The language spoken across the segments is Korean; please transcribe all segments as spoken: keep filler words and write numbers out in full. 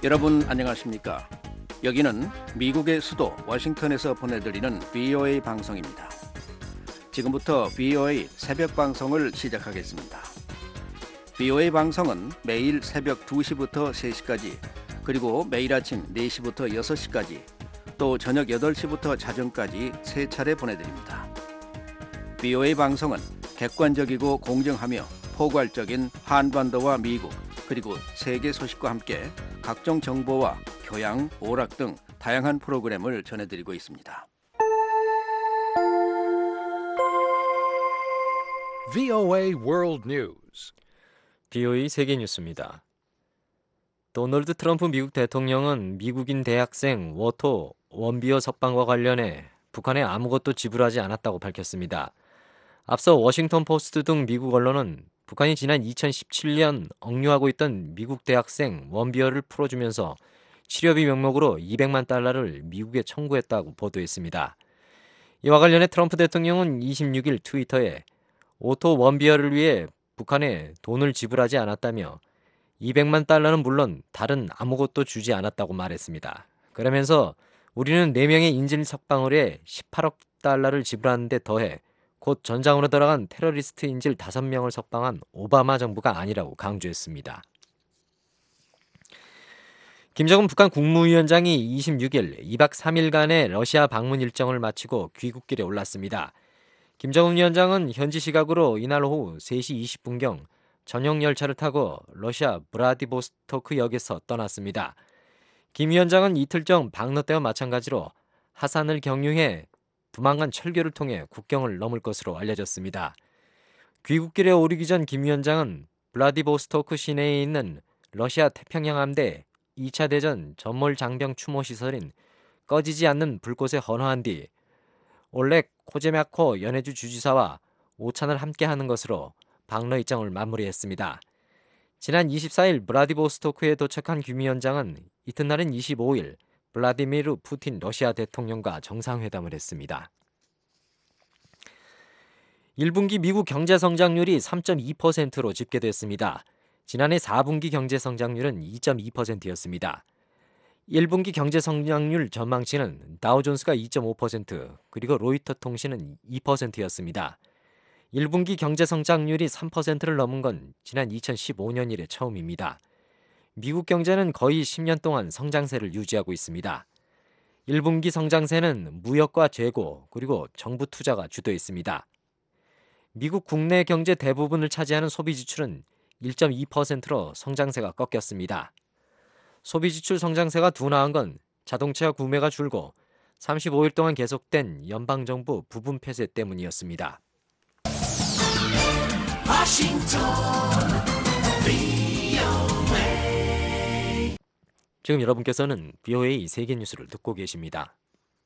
여러분 안녕하십니까? 여기는 미국의 수도 워싱턴에서 보내드리는 브이오에이 방송입니다. 지금부터 브이오에이 새벽 방송을 시작하겠습니다. 브이오에이 방송은 매일 새벽 두 시부터 세 시까지, 그리고 매일 아침 네 시부터 여섯 시까지, 또 저녁 여덟 시부터 자정까지 세 차례 보내드립니다. 브이오에이 방송은 객관적이고 공정하며 포괄적인 한반도와 미국, 그리고 세계 소식과 함께 각종 정보와 교양, 오락 등 다양한 프로그램을 전해드리고 있습니다. 브이오에이 World News. 브이오에이 세계 뉴스입니다. 도널드 트럼프 미국 대통령은 미국인 대학생 워토 원비어 석방과 관련해 북한에 아무것도 지불하지 않았다고 밝혔습니다. 앞서 워싱턴 포스트 등 미국 언론은 북한이 지난 이천십칠 년 억류하고 있던 미국 대학생 원비어를 풀어주면서 치료비 명목으로 이백만 달러를 미국에 청구했다고 보도했습니다. 이와 관련해 트럼프 대통령은 이십육 일 트위터에 오토 원비어를 위해 북한에 돈을 지불하지 않았다며 이백만 달러는 물론 다른 아무것도 주지 않았다고 말했습니다. 그러면서 우리는 네 명의 인질 석방을 해 십팔억 달러를 지불하는 데 더해 곧 전장으로 들어간 테러리스트 인질 다섯 명을 석방한 오바마 정부가 아니라고 강조했습니다. 김정은 북한 국무위원장이 이십육 일 이 박 삼 일간의 러시아 방문 일정을 마치고 귀국길에 올랐습니다. 김정은 위원장은 현지 시각으로 이날 오후 세 시 이십 분경 전용 열차를 타고 러시아 브라디보스토크역에서 떠났습니다. 김 위원장은 이틀 전 방러 때와 마찬가지로 하산을 경유해 두만강 철교를 통해 국경을 넘을 것으로 알려졌습니다. 귀국길에 오르기 전 김 위원장은 블라디보스토크 시내에 있는 러시아 태평양 함대 이 차 대전 전몰 장병 추모 시설인 꺼지지 않는 불꽃에 헌화한 뒤 올렉 코제마코 연해주 주지사와 오찬을 함께하는 것으로 방러 일정을 마무리했습니다. 지난 이십사 일 블라디보스토크에 도착한 김 위원장은 이튿날인 이십오 일 블라디미르 푸틴 러시아 대통령과 정상회담을 했습니다. 일 분기 미국 경제 성장률이 삼 점 이 퍼센트로 집계됐습니다. 지난해 사 분기 경제 성장률은 이 점 이 퍼센트였습니다. 일 분기 경제 성장률 전망치는 다우존스가 이 점 오 퍼센트, 그리고 로이터 통신은 이 퍼센트였습니다. 일 분기 경제 성장률이 삼 퍼센트를 넘은 건 지난 이천십오 년 이래 처음입니다. 미국 경제는 거의 십 년 동안 성장세를 유지하고 있습니다. 일 분기 성장세는 무역과 재고, 그리고 정부 투자가 주도했습니다. 미국 국내 경제 대부분을 차지하는 소비 지출은 일 점 이 퍼센트로 성장세가 꺾였습니다. 소비 지출 성장세가 둔화한 건 자동차 구매가 줄고 삼십오 일 동안 계속된 연방정부 부분 폐쇄 때문이었습니다. 지금 여러분께서는 브이오에이 세계 뉴스를 듣고 계십니다.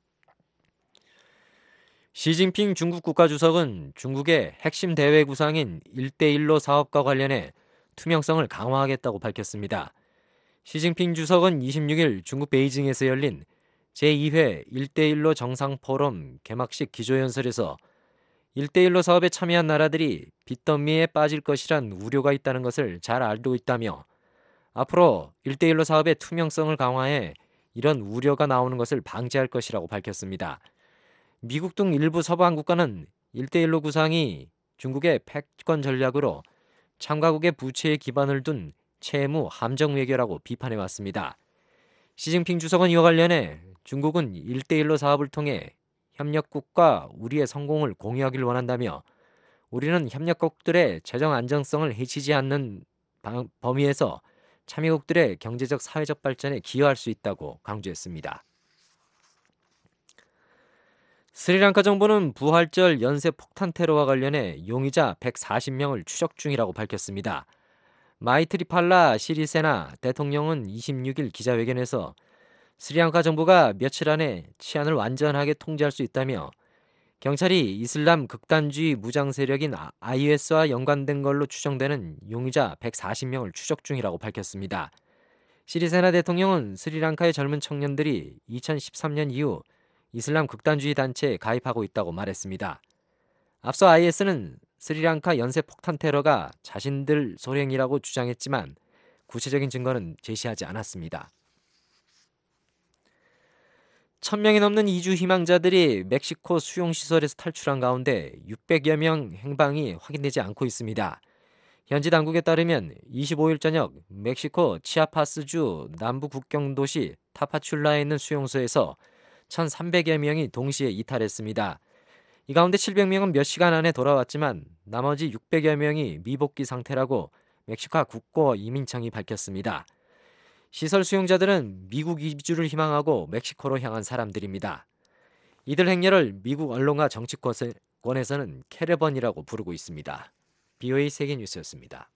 시진핑 중국 국가주석은 중국의 핵심 대외 구상인 일대일로 사업과 관련해 투명성을 강화하겠다고 밝혔습니다. 시진핑 주석은 이십육 일 중국 베이징에서 열린 제이 회 일대일로 정상포럼 개막식 기조연설에서 일대일로 사업에 참여한 나라들이 빚더미에 빠질 것이란 우려가 있다는 것을 잘 알고 있다며 앞으로 일대일로 사업의 투명성을 강화해 이런 우려가 나오는 것을 방지할 것이라고 밝혔습니다. 미국 등 일부 서방 국가는 일대일로 구상이 중국의 패권 전략으로 참가국의 부채에 기반을 둔 채무 함정 외교라고 비판해왔습니다. 시진핑 주석은 이와 관련해 중국은 일대일로 사업을 통해 협력국과 우리의 성공을 공유하길 원한다며 우리는 협력국들의 재정 안정성을 해치지 않는 범위에서 참여국들의 경제적 사회적 발전에 기여할 수 있다고 강조했습니다. 스리랑카 정부는 부활절 연쇄 폭탄 테러와 관련해 용의자 백사십 명을 추적 중이라고 밝혔습니다. 마이트리팔라 시리세나 대통령은 이십육 일 기자회견에서 스리랑카 정부가 며칠 안에 치안을 완전하게 통제할 수 있다며 경찰이 이슬람 극단주의 무장 세력인 아이에스와 연관된 걸로 추정되는 용의자 백사십 명을 추적 중이라고 밝혔습니다. 시리세나 대통령은 스리랑카의 젊은 청년들이 이천십삼 년 이후 이슬람 극단주의 단체에 가입하고 있다고 말했습니다. 앞서 아이에스는 스리랑카 연쇄 폭탄 테러가 자신들 소행이라고 주장했지만 구체적인 증거는 제시하지 않았습니다. 천 명이 넘는 이주 희망자들이 멕시코 수용시설에서 탈출한 가운데 육백여 명 행방이 확인되지 않고 있습니다. 현지 당국에 따르면 이십오일 저녁 멕시코 치아파스주 남부 국경 도시 타파출라에 있는 수용소에서 천삼백여 명이 동시에 이탈했습니다. 이 가운데 칠백 명은 몇 시간 안에 돌아왔지만 나머지 육백여 명이 미복귀 상태라고 멕시코 국고 이민청이 밝혔습니다. 시설 수용자들은 미국 이주를 희망하고 멕시코로 향한 사람들입니다. 이들 행렬을 미국 언론과 정치권에서는 캐러번이라고 부르고 있습니다. 비오에이 세계뉴스였습니다.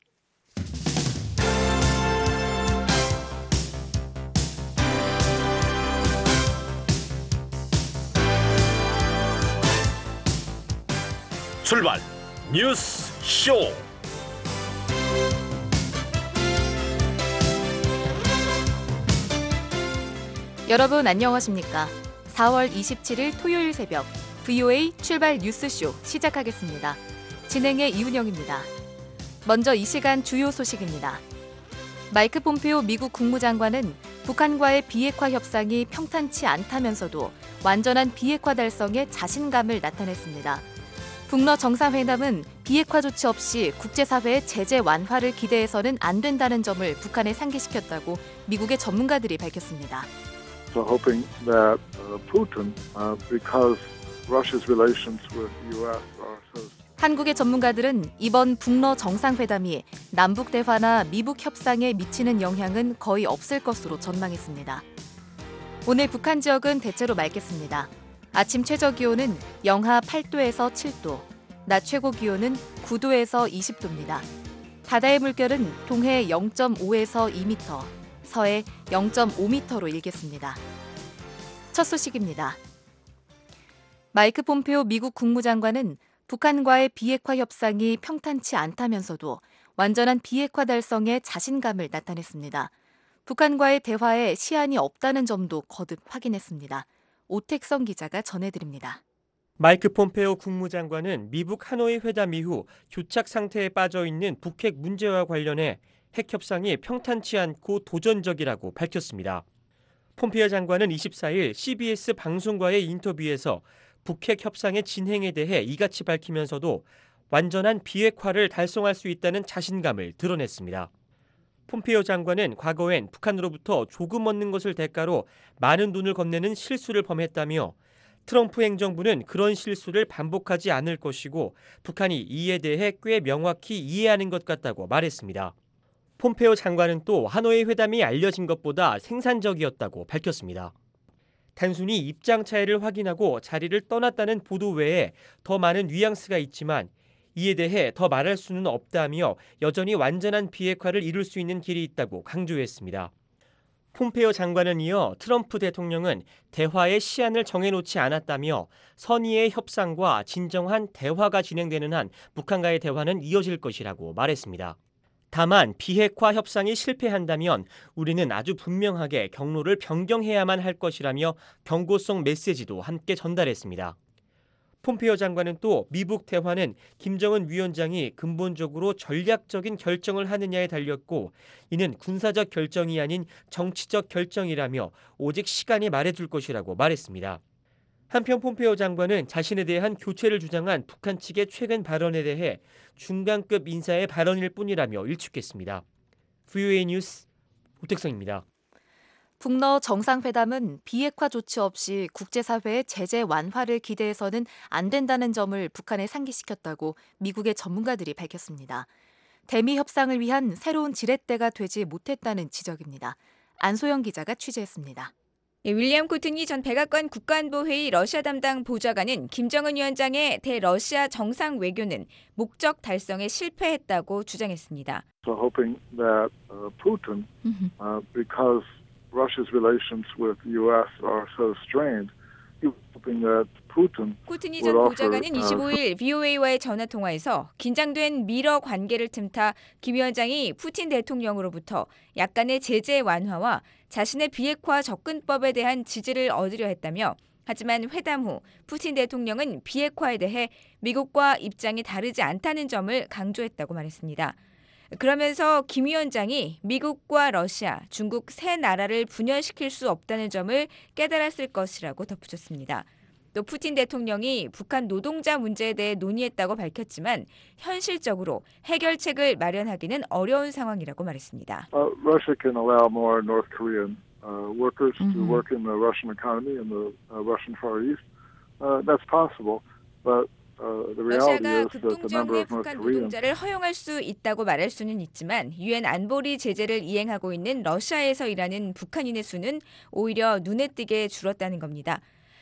출발 뉴스 쇼. 여러분 안녕하십니까? 사월 이십칠일 토요일 새벽 브이오에이 출발 뉴스쇼 시작하겠습니다. 진행의 이은영입니다. 먼저 이 시간 주요 소식입니다. 마이크 폼페오 미국 국무장관은 북한과의 비핵화 협상이 평탄치 않다면서도 완전한 비핵화 달성에 자신감을 나타냈습니다. 북러 정상회담은 비핵화 조치 없이 국제사회의 제재 완화를 기대해서는 안 된다는 점을 북한에 상기시켰다고 미국의 전문가들이 밝혔습니다. So hoping that uh, Putin, uh, because Russia's relations with the U S are so. 한국의 전문가들은 이번 북러 정상회담이 남북 대화나 미북 협상에 미치는 영향은 거의 없을 것으로 전망했습니다. 오늘 북한 지역은 대체로 맑겠습니다. 아침 최저 기온은 영하 팔 도에서 칠 도, 낮 최고 기온은 구 도에서 이십 도입니다. 바다의 물결은 동해 영 점 오에서 이 미터, 서해 영 점 오 미터로 일겠습니다. 첫 소식입니다. 마이크 폼페오 미국 국무장관은 북한과의 비핵화 협상이 평탄치 않다면서도 완전한 비핵화 달성에 자신감을 나타냈습니다. 북한과의 대화에 시한이 없다는 점도 거듭 확인했습니다. 오택성 기자가 전해드립니다. 마이크 폼페오 국무장관은 미북 하노이 회담 이후 교착 상태에 빠져 있는 북핵 문제와 관련해 핵 협상이 평탄치 않고 도전적이라고 밝혔습니다. 폼페오 장관은 이십사일 씨비에스 방송과의 인터뷰에서 북핵 협상의 진행에 대해 이같이 밝히면서도 완전한 비핵화를 달성할 수 있다는 자신감을 드러냈습니다. 폼페오 장관은 과거엔 북한으로부터 조금 얻는 것을 대가로 많은 돈을 건네는 실수를 범했다며 트럼프 행정부는 그런 실수를 반복하지 않을 것이고 북한이 이에 대해 꽤 명확히 이해하는 것 같다고 말했습니다. 폼페오 장관은 또 하노이 회담이 알려진 것보다 생산적이었다고 밝혔습니다. 단순히 입장 차이를 확인하고 자리를 떠났다는 보도 외에 더 많은 뉘앙스가 있지만 이에 대해 더 말할 수는 없다며 여전히 완전한 비핵화를 이룰 수 있는 길이 있다고 강조했습니다. 폼페오 장관은 이어 트럼프 대통령은 대화의 시한을 정해놓지 않았다며 선의의 협상과 진정한 대화가 진행되는 한 북한과의 대화는 이어질 것이라고 말했습니다. 다만 비핵화 협상이 실패한다면 우리는 아주 분명하게 경로를 변경해야만 할 것이라며 경고성 메시지도 함께 전달했습니다. 폼페오 장관은 또 미북 대화는 김정은 위원장이 근본적으로 전략적인 결정을 하느냐에 달렸고 이는 군사적 결정이 아닌 정치적 결정이라며 오직 시간이 말해줄 것이라고 말했습니다. 한편 폼페오 장관은 자신에 대한 교체를 주장한 북한 측의 최근 발언에 대해 중간급 인사의 발언일 뿐이라며 일축했습니다. 브이오에이 뉴스 오택성입니다. 북러 정상회담은 비핵화 조치 없이 국제사회의 제재 완화를 기대해서는 안 된다는 점을 북한에 상기시켰다고 미국의 전문가들이 밝혔습니다. 대미 협상을 위한 새로운 지렛대가 되지 못했다는 지적입니다. 안소영 기자가 취재했습니다. 예, 윌리엄 코트니 전 백악관 국가안보회의 러시아 담당 보좌관은 김정은 위원장의 대러시아 정상 외교는 목적 달성에 실패했다고 주장했습니다. So hoping that uh, Putin, uh, because Russia's relations with the U S are so strained, hoping that Putin. 코트니 전 보좌관은 이십오일 브이오에이와의 전화통화에서 긴장된 미러 관계를 틈타 김 위원장이 푸틴 대통령으로부터 약간의 제재 완화와 자신의 비핵화 접근법에 대한 지지를 얻으려 했다며 하지만 회담 후 푸틴 대통령은 비핵화에 대해 미국과 입장이 다르지 않다는 점을 강조했다고 말했습니다. 그러면서 김 위원장이 미국과 러시아, 중국 세 나라를 분열시킬 수 없다는 점을 깨달았을 것이라고 덧붙였습니다. 또 푸틴 대통령이 북한 노동자 문제에 대해 논의했다고 밝혔지만 현실적으로 해결책을 마련하기는 어려운 상황이라고 말했습니다. Uh, Russia can allow more North Korean uh, workers Mm-hmm. to work in the Russian economy in the uh, Russian Far East. Uh, that's possible, but uh, the reality 러시아가 is that the number 급동정의 of North 북한 Koreans 노동자를 허용할 수 있다고 말할 수는 있지만 유엔 안보리 제재를 이행하고 있는 러시아에서 일하는 북한인의 수는 오히려 눈에 띄게 줄었다는 겁니다.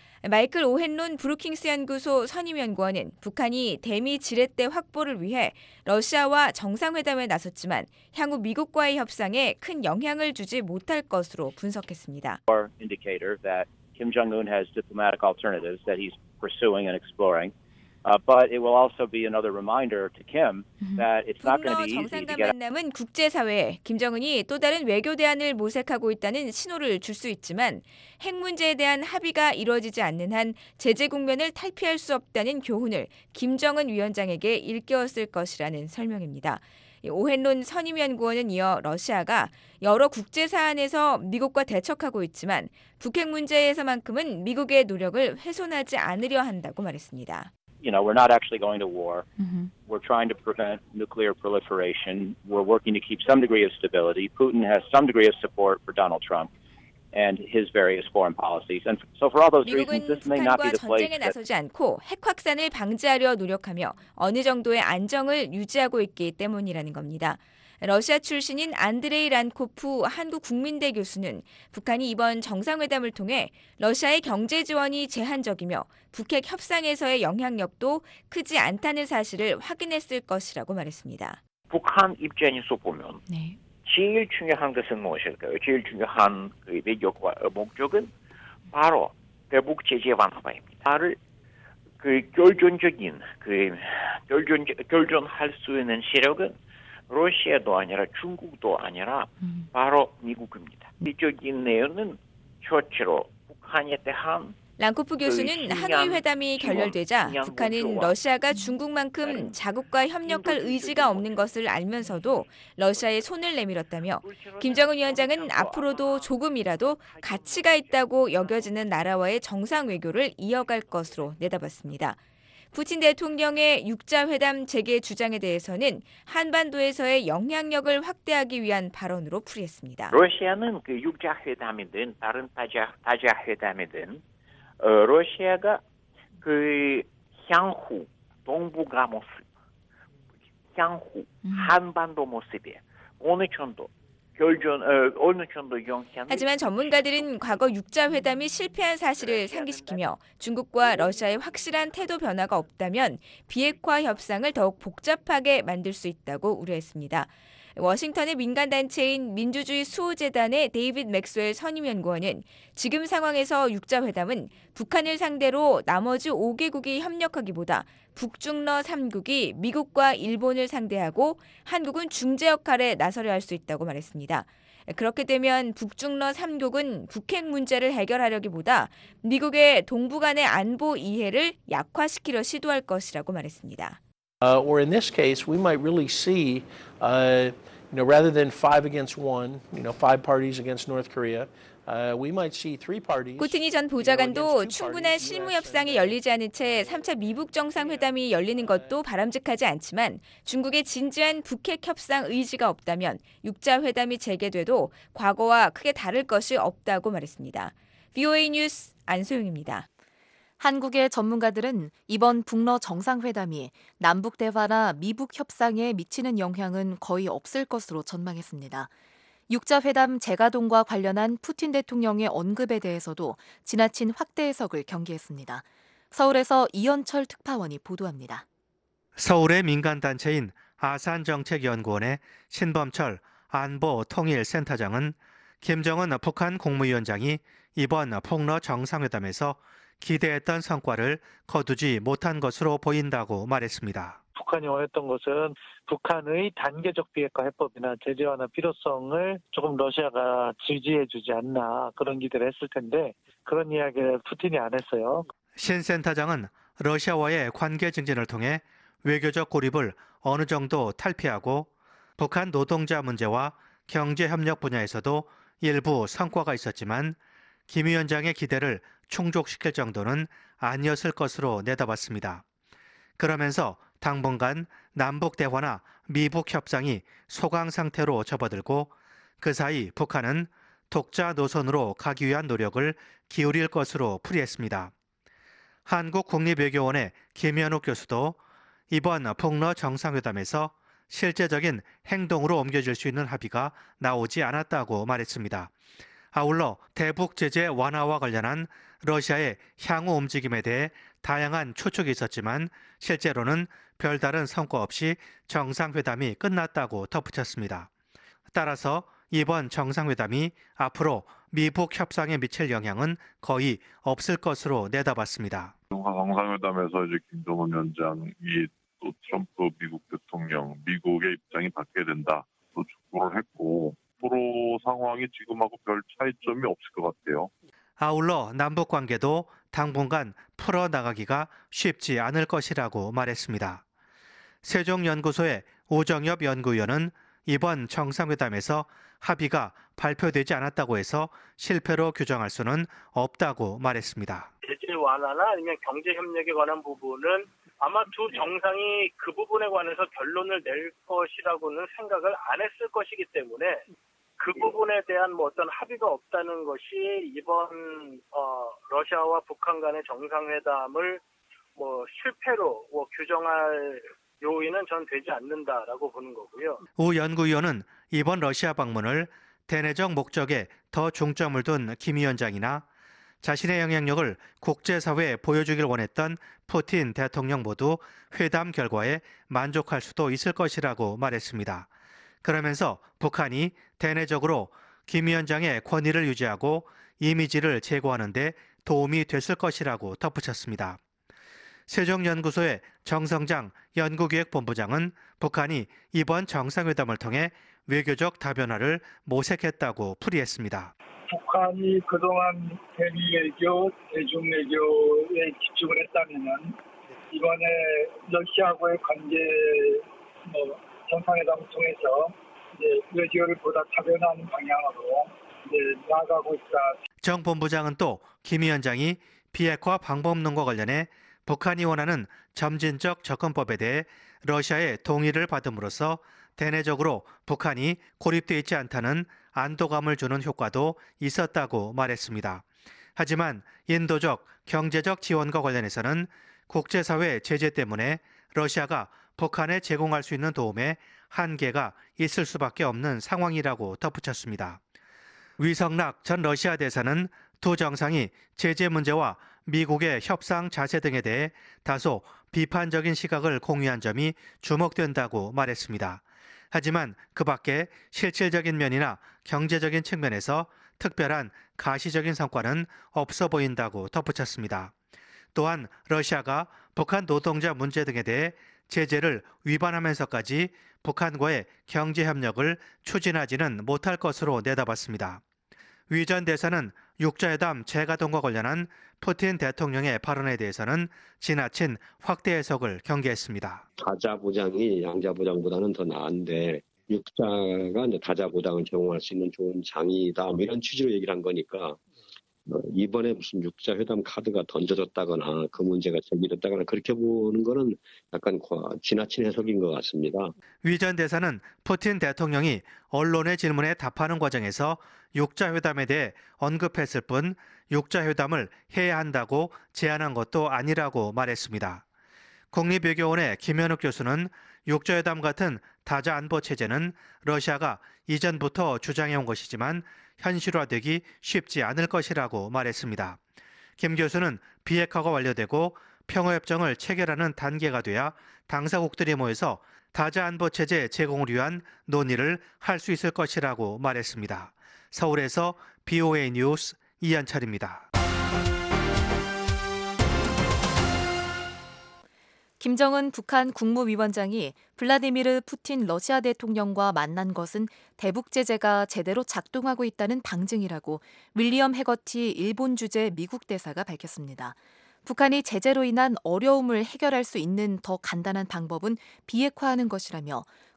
마이클 오헨론 브루킹스 연구소 선임연구원은 북한이 대미 지렛대 확보를 위해 러시아와 정상회담에 나섰지만 향후 미국과의 협상에 큰 영향을 주지 못할 것으로 분석했습니다. Indicator that Kim Jong-un has diplomatic alternatives that he's pursuing and exploring. Uh, but it will also be another reminder to Kim that it's not going to 북러 be easy to 정상간 get. 만남은 국제사회에 김정은이 또 다른 외교 대안을 모색하고 있다는 신호를 줄 수 있지만 핵 문제에 대한 합의가 이루어지지 않는 한 제재 국면을 탈피할 수 없다는 교훈을 김정은 위원장에게 일깨웠을 것이라는 설명입니다. 오헨론 선임연구원은 이어 러시아가 여러 국제 사안에서 미국과 대척하고 있지만 북핵 문제에서만큼은 미국의 노력을 훼손하지 않으려 한다고 말했습니다. You know, we're not actually going to war. Mm-hmm. We're trying to prevent nuclear proliferation. We're working to keep some degree of stability. Putin has some degree of support for Donald Trump and his various foreign policies. And so for all those reasons, 미국은 this may not be 북한과 the place 전쟁에 that 나서지 않고 핵 확산을 방지하려 노력하며 어느 정도의 안정을 유지하고 있기 때문이라는 겁니다. 러시아 출신인 안드레이 란코프 한국국민대 교수는 북한이 이번 정상회담을 통해 러시아의 경제 지원이 제한적이며 북핵 협상에서의 영향력도 크지 않다는 사실을 확인했을 것이라고 말했습니다. 북한 입장에서 보면 네. 제일 중요한 것은 무엇일까요? 제일 중요한 그 외교와 목적은 바로 대북 제재 완화입니다. 그 결정적인 그 결정 결정할 수 있는 세력은 러시아도 아니라 중국도 아니라 바로 미국입니다. 이적인 내용은 첫째로 북한에 대한 랑코프 교수는 하노이 회담이 결렬되자 북한은 러시아가 중국만큼 자국과 협력할 의지가 없는 것을 알면서도 러시아에 손을 내밀었다며 김정은 위원장은 앞으로도 조금이라도 가치가 있다고 여겨지는 나라와의 정상 외교를 이어갈 것으로 내다봤습니다. 푸틴 대통령의 육자회담 재개 주장에 대해서는 한반도에서의 영향력을 확대하기 위한 발언으로 풀이했습니다. 러시아는 그 육자회담이든 다른 다자, 다자회담이든 어, 러시아가 그 향후 동북아 모습, 향후 한반도 모습에 어느 정도 결정, 어, 어느 정도 영향을. 하지만 전문가들은 과거 육자회담이 실패한 사실을 상기시키며 중국과 러시아의 확실한 태도 변화가 없다면 비핵화 협상을 더욱 복잡하게 만들 수 있다고 우려했습니다. 워싱턴의 민간단체인 민주주의 수호재단의 데이빗 맥스웰 선임연구원은 지금 상황에서 육자회담은 북한을 상대로 나머지 오 개국이 협력하기보다 북중러 삼 국이 미국과 일본을 상대하고 한국은 중재 역할에 나서려 할 수 있다고 말했습니다. 그렇게 되면 북중러 삼 국은 북핵 문제를 해결하려기보다 미국의 동북 간의 안보 이해를 약화시키려 시도할 것이라고 말했습니다. Uh, or in this case, we might really see, uh, you know, rather than five against one, you know, five parties against North Korea, uh, we might see three parties. 코트니 전 보좌관도 충분한 실무 협상이 열리지 않은 채 삼 차 미북 정상회담이 열리는 것도 바람직하지 않지만 중국의 진지한 북핵 협상 의지가 없다면 육자 회담이 재개돼도 과거와 크게 다를 것이 없다고 말했습니다. 브이오에이 뉴스 안소영입니다. 한국의 전문가들은 이번 북러 정상회담이 남북 대화나 미북 협상에 미치는 영향은 거의 없을 것으로 전망했습니다. 육자회담 재가동과 관련한 푸틴 대통령의 언급에 대해서도 지나친 확대 해석을 경계했습니다. 서울에서 이현철 특파원이 보도합니다. 서울의 민간단체인 아산정책연구원의 신범철 안보통일센터장은 김정은 북한 국무위원장이 이번 북러 정상회담에서 기대했던 성과를 거두지 못한 것으로 보인다고 말했습니다. 북한이 원했던 것은 북한의 단계적 비핵화 해법이나 제재 완화 필요성을 조금 러시아가 지지해주지 않나 그런 기대를 했을 텐데 그런 이야기를 푸틴이 안 했어요. 신 센터장은 러시아와의 관계 증진을 통해 외교적 고립을 어느 정도 탈피하고 북한 노동자 문제와 경제 협력 분야에서도 일부 성과가 있었지만 김 위원장의 기대를 충족시킬 정도는 아니었을 것으로 내다봤습니다. 그러면서 당분간 남북 대화나 미북 협상이 소강 상태로 접어들고 그 사이 북한은 독자 노선으로 가기 위한 노력을 기울일 것으로 풀이했습니다. 한국국립외교원의 김현욱 교수도 이번 북러 정상회담에서 실제적인 행동으로 옮겨질 수 있는 합의가 나오지 않았다고 말했습니다. 아울러 대북 제재 완화와 관련한 러시아의 향후 움직임에 대해 다양한 추측이 있었지만 실제로는 별다른 성과 없이 정상회담이 끝났다고 덧붙였습니다. 따라서 이번 정상회담이 앞으로 미북 협상에 미칠 영향은 거의 없을 것으로 내다봤습니다. 정상회담에서 이제 김정은 위원장이 또 트럼프 미국 대통령, 미국의 입장이 바뀌어야 된다 또 촉구를 했고 서로 상황이 지금하고 별 차이점이 없을 것 같아요. 아울러 남북 관계도 당분간 풀어나가기가 쉽지 않을 것이라고 말했습니다. 세종연구소의 오정엽 연구위원은 이번 정상회담에서 합의가 발표되지 않았다고 해서 실패로 규정할 수는 없다고 말했습니다. 제재 완화나 아니면 경제 협력에 관한 부분은 아마 두 정상이 그 부분에 관해서 결론을 낼 것이라고는 생각을 안 했을 것이기 때문에 그 부분에 대한 뭐 어떤 합의가 없다는 것이 이번 어, 러시아와 북한 간의 정상회담을 뭐 실패로 뭐 규정할 요인은 전 되지 않는다라고 보는 거고요. 우 연구위원은 이번 러시아 방문을 대내적 목적에 더 중점을 둔 김 위원장이나 자신의 영향력을 국제사회에 보여주길 원했던 푸틴 대통령 모두 회담 결과에 만족할 수도 있을 것이라고 말했습니다. 그러면서 북한이 대내적으로 김 위원장의 권위를 유지하고 이미지를 제고하는 데 도움이 됐을 것이라고 덧붙였습니다. 세종연구소의 정성장 연구기획본부장은 북한이 이번 정상회담을 통해 외교적 다변화를 모색했다고 풀이했습니다. 북한이 그동안 대미외교, 대중외교에 집중을 했다면 이번에 러시아하고의 관계 뭐 정상회담을 통해서 이제 외교를 보다 다변화하는 방향으로 이제 나아가고 있다. 정 본부장은 또 김 위원장이 비핵화 방법론과 관련해 북한이 원하는 점진적 접근법에 대해 러시아의 동의를 받음으로써 대내적으로 북한이 고립돼 있지 않다는 안도감을 주는 효과도 있었다고 말했습니다. 하지만 인도적, 경제적 지원과 관련해서는 국제사회 제재 때문에 러시아가 북한에 제공할 수 있는 도움에 한계가 있을 수밖에 없는 상황이라고 덧붙였습니다. 위성락 전 러시아 대사는 두 정상이 제재 문제와 미국의 협상 자세 등에 대해 다소 비판적인 시각을 공유한 점이 주목된다고 말했습니다. 하지만 그 밖에 실질적인 면이나 경제적인 측면에서 특별한 가시적인 성과는 없어 보인다고 덧붙였습니다. 또한 러시아가 북한 노동자 문제 등에 대해 제재를 위반하면서까지 북한과의 경제 협력을 추진하지는 못할 것으로 내다봤습니다. 위 전 대사는 육자회담 재가동과 관련한 푸틴 대통령의 발언에 대해서는 지나친 확대 해석을 경계했습니다. 다자 보장이 양자 보장보다는 더 나은데 육자가 이제 다자 보장을 제공할 수 있는 좋은 장이다. 뭐 이런 취지로 얘기를 한 거니까 이번에 무슨 육자 회담 카드가 던져졌다거나 그 문제가 제기됐다거나 그렇게 보는 거는 약간 지나친 해석인 것 같습니다. 위 전 대사는 푸틴 대통령이 언론의 질문에 답하는 과정에서 육자 회담에 대해 언급했을 뿐 육자 회담을 해야 한다고 제안한 것도 아니라고 말했습니다. 국립외교원의 김현욱 교수는 육자 회담 같은 다자 안보 체제는 러시아가 이전부터 주장해온 것이지만 현실화되기 쉽지 않을 것이라고 말했습니다. 김 교수는 비핵화가 완료되고 평화협정을 체결하는 단계가 돼야 당사국들이 모여서 다자안보체제 제공을 위한 논의를 할 수 있을 것이라고 말했습니다. 서울에서 비오에이 뉴스 이현철입니다. 김정은 북한 국무위원장이 블라디미르 푸틴 러시아 대통령과 만난 것은 대북 제재가 제대로 작동하고 있다는 방증이라고 윌리엄 해거티 일본 주재 미국 대사가 밝혔습니다. 북한이 제재로 인한 어려움을 해결할 수 있는 더 간단한 방법은 비핵화하는 것이라며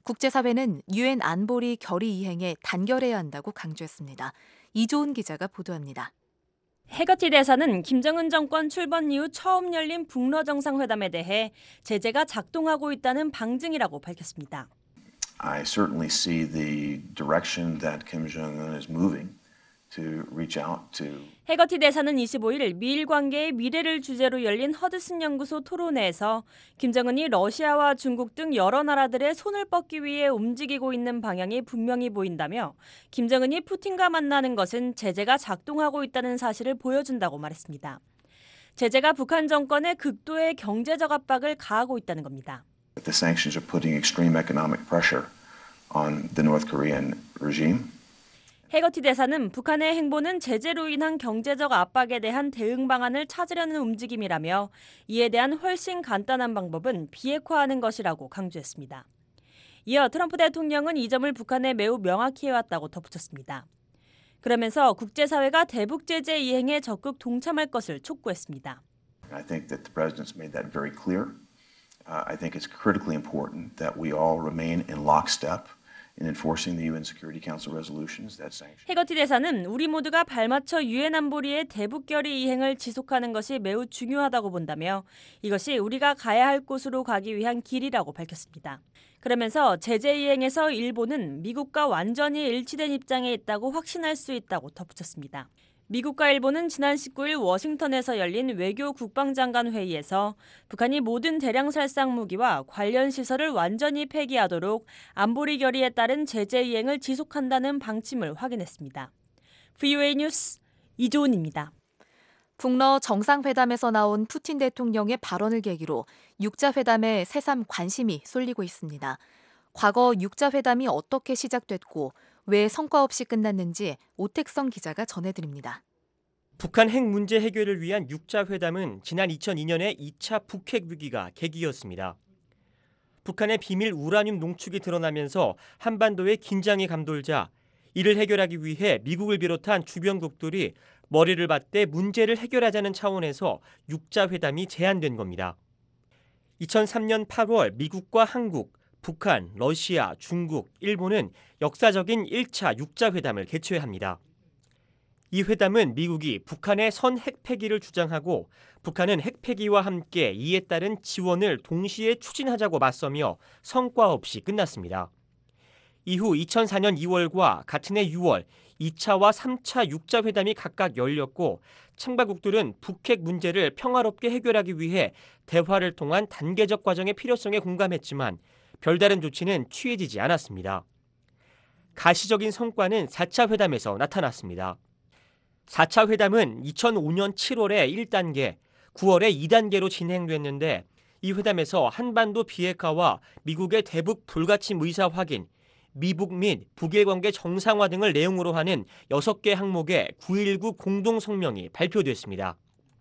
국제사회는 유엔 안보리 결의 이행에 단결해야 한다고 강조했습니다. 이조은 기자가 보도합니다. 해거티 대사는 김정은 정권 출범 이후 처음 열린 북러 정상회담에 대해 제재가 작동하고 있다는 방증이라고 밝혔습니다. I certainly see the direction that Kim Jong-un is moving to reach out to. 해거티 대사는 이십오일 미일 관계의 미래를 주제로 열린 허드슨 연구소 토론회에서 김정은이 러시아와 중국 등 여러 나라들의 손을 뻗기 위해 움직이고 있는 방향이 분명히 보인다며 김정은이 푸틴과 만나는 것은 제재가 작동하고 있다는 사실을 보여준다고 말했습니다. 제재가 북한 정권의 극도의 경제적 압박을 가하고 있다는 겁니다. The sanctions are putting extreme economic pressure on the North Korean regime. 해거티 대사는 북한의 행보는 제재로 인한 경제적 압박에 대한 대응 방안을 찾으려는 움직임이라며 이에 대한 훨씬 간단한 방법은 비핵화하는 것이라고 강조했습니다. 이어 트럼프 대통령은 이 점을 북한에 매우 명확히 해왔다고 덧붙였습니다. 그러면서 국제사회가 대북 제재 이행에 적극 동참할 것을 촉구했습니다. I think that the president's made that very clear. Uh, I think it's critically important that we all remain in lockstep in enforcing the 유엔 Security Council resolutions that sanction. 해거티 대사는 우리 모두가 발맞춰 유엔 안보리의 대북 결의 이행을 지속하는 것이 매우 중요하다고 본다며 이것이 우리가 가야 할 곳으로 가기 위한 길이라고 밝혔습니다. 그러면서 제재 이행에서 일본은 미국과 완전히 일치된 입장에 있다고 확신할 수 있다고 덧붙였습니다. 미국과 일본은 지난 십구일 워싱턴에서 열린 외교 국방장관 회의에서 북한이 모든 대량 살상 무기와 관련 시설을 완전히 폐기하도록 안보리 결의에 따른 제재 이행을 지속한다는 방침을 확인했습니다. 브이오에이 뉴스 이조은입니다. 북러 정상회담에서 나온 푸틴 대통령의 발언을 계기로 육자회담에 새삼 관심이 쏠리고 있습니다. 과거 육자회담이 어떻게 시작됐고 왜 성과 없이 끝났는지 오택성 기자가 전해드립니다. 북한 핵 문제 해결을 위한 육자 회담은 지난 이천이년에 이차 북핵 위기가 계기였습니다. 북한의 비밀 우라늄 농축이 드러나면서 한반도에 긴장이 감돌자 이를 해결하기 위해 미국을 비롯한 주변국들이 머리를 맞대 문제를 해결하자는 차원에서 육자 회담이 제안된 겁니다. 이천삼년 팔월 미국과 한국, 북한, 러시아, 중국, 일본은 역사적인 일차 육자 회담을 개최합니다. 이 회담은 미국이 북한의 선 핵 폐기를 주장하고 북한은 핵 폐기와 함께 이에 따른 지원을 동시에 추진하자고 맞서며 성과 없이 끝났습니다. 이후 이천사년 이월과 같은 해 유월 이차와 삼차 육자 회담이 각각 열렸고 참가국들은 북핵 문제를 평화롭게 해결하기 위해 대화를 통한 단계적 과정의 필요성에 공감했지만 별다른 조치는 취해지지 않았습니다. 가시적인 성과는 사차 회담에서 나타났습니다. 사차 회담은 이천오년 칠월에 일 단계, 구월에 이 단계로 진행됐는데 이 회담에서 한반도 비핵화와 미국의 대북 불가침 의사 확인, 미북 및 북일 관계 정상화 등을 내용으로 하는 여섯 개 항목의 구일구 공동성명이 발표됐습니다.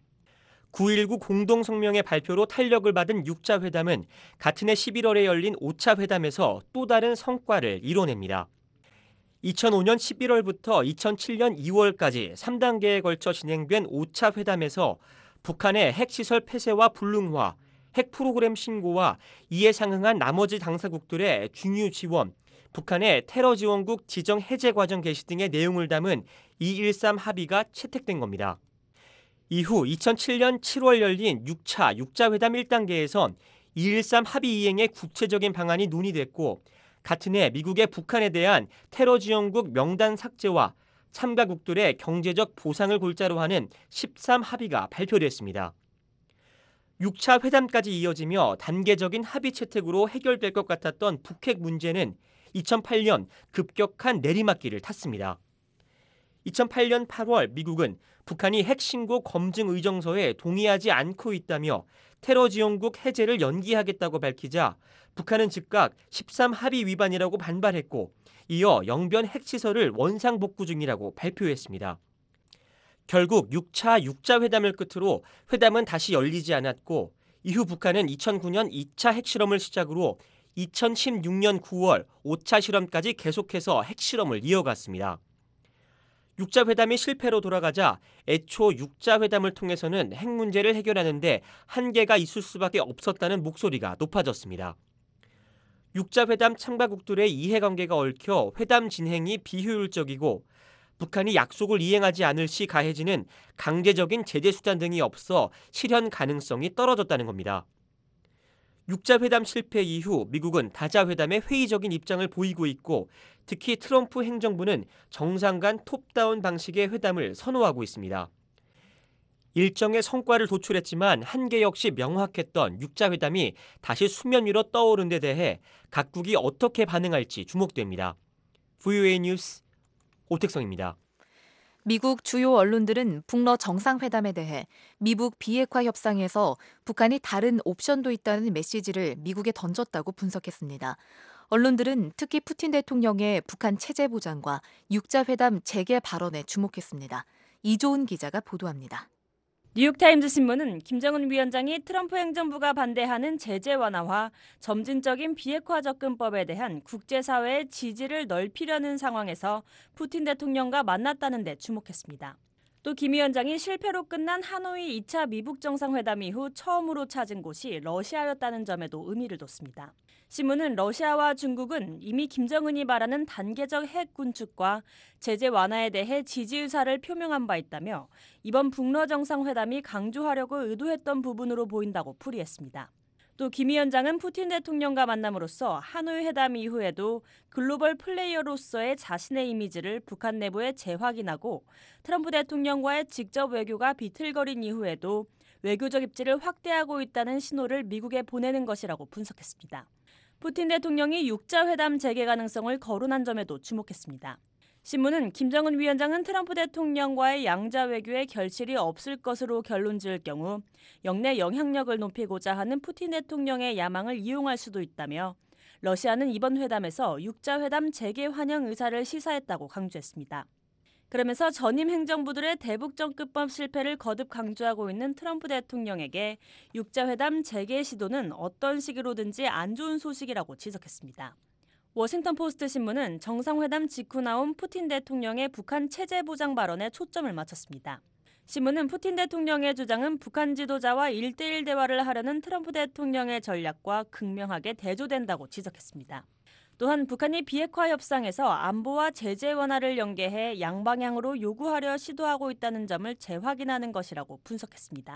구일구 공동성명의 발표로 탄력을 받은 육자 회담은 같은 해 십일월에 열린 오차 회담에서 또 다른 성과를 이뤄냅니다. 이천오년 십일월부터 이천칠년 이월까지 삼 단계에 걸쳐 진행된 오차 회담에서 북한의 핵시설 폐쇄와 불능화, 핵 프로그램 신고와 이에 상응한 나머지 당사국들의 중유 지원, 북한의 테러 지원국 지정 해제 과정 개시 등의 내용을 담은 이백십삼 합의가 채택된 겁니다. 이후 이천칠년 칠월 열린 육차 육자회담 일 단계에선 이백십삼 합의 이행의 구체적인 방안이 논의됐고 같은 해 미국의 북한에 대한 테러 지원국 명단 삭제와 참가국들의 경제적 보상을 골자로 하는 십삼 합의가 발표됐습니다. 육차 회담까지 이어지며 단계적인 합의 채택으로 해결될 것 같았던 북핵 문제는 이천팔년 급격한 내리막길을 탔습니다. 이천팔년 팔월 미국은 북한이 핵 신고 검증 의정서에 동의하지 않고 있다며 테러 지원국 해제를 연기하겠다고 밝히자 북한은 즉각 십삼 합의 위반이라고 반발했고 이어 영변 핵시설을 원상복구 중이라고 발표했습니다. 결국 육차 육자회담을 끝으로 회담은 다시 열리지 않았고 이후 북한은 이천구년 이차 핵실험을 시작으로 이천십육년 구월 오차 실험까지 계속해서 핵실험을 이어갔습니다. 육자회담이 실패로 돌아가자 애초 육자회담을 통해서는 핵 문제를 해결하는 데 한계가 있을 수밖에 없었다는 목소리가 높아졌습니다. 육자회담 참가국들의 이해관계가 얽혀 회담 진행이 비효율적이고 북한이 약속을 이행하지 않을 시 가해지는 강제적인 제재 수단 등이 없어 실현 가능성이 떨어졌다는 겁니다. 육자회담 실패 이후 미국은 다자회담에 회의적인 입장을 보이고 있고 특히 트럼프 행정부는 정상 간 톱다운 방식의 회담을 선호하고 있습니다. 일정의 성과를 도출했지만 한계 역시 명확했던 육자회담이 다시 수면 위로 떠오른 데 대해 각국이 어떻게 반응할지 주목됩니다. 브이오에이 뉴스 오택성입니다. 미국 주요 언론들은 북러 정상회담에 대해 미북 비핵화 협상에서 북한이 다른 옵션도 있다는 메시지를 미국에 던졌다고 분석했습니다. 언론들은 특히 푸틴 대통령의 북한 체제 보장과 육자회담 재개 발언에 주목했습니다. 이조은 기자가 보도합니다. 뉴욕타임즈 신문은 김정은 위원장이 트럼프 행정부가 반대하는 제재 완화와 점진적인 비핵화 접근법에 대한 국제사회의 지지를 넓히려는 상황에서 푸틴 대통령과 만났다는 데 주목했습니다. 또 김 위원장이 실패로 끝난 하노이 이 차 미북 정상회담 이후 처음으로 찾은 곳이 러시아였다는 점에도 의미를 뒀습니다. 신문은 러시아와 중국은 이미 김정은이 말하는 단계적 핵 군축과 제재 완화에 대해 지지 의사를 표명한 바 있다며 이번 북러 정상회담이 강조하려고 의도했던 부분으로 보인다고 풀이했습니다. 또 김 위원장은 푸틴 대통령과 만남으로써 하노이 회담 이후에도 글로벌 플레이어로서의 자신의 이미지를 북한 내부에 재확인하고 트럼프 대통령과의 직접 외교가 비틀거린 이후에도 외교적 입지를 확대하고 있다는 신호를 미국에 보내는 것이라고 분석했습니다. 푸틴 대통령이 육자회담 재개 가능성을 거론한 점에도 주목했습니다. 신문은 김정은 위원장은 트럼프 대통령과의 양자 외교에 결실이 없을 것으로 결론 지을 경우 영내 영향력을 높이고자 하는 푸틴 대통령의 야망을 이용할 수도 있다며 러시아는 이번 회담에서 육자회담 재개 환영 의사를 시사했다고 강조했습니다. 그러면서 전임 행정부들의 대북정급법 실패를 거듭 강조하고 있는 트럼프 대통령에게 육자회담 재개 시도는 어떤 시기로든지 안 좋은 소식이라고 지적했습니다. 워싱턴 포스트 신문은 정상회담 직후 나온 푸틴 대통령의 북한 체제 보장 발언에 초점을 맞췄습니다. 신문은 푸틴 대통령의 주장은 북한 지도자와 일대일 대화를 하려는 트럼프 대통령의 전략과 극명하게 대조된다고 지적했습니다. 또한 북한이 비핵화 협상에서 안보와 제재 완화를 연계해 양방향으로 요구하려 시도하고 있다는 점을 재확인하는 것이라고 분석했습니다.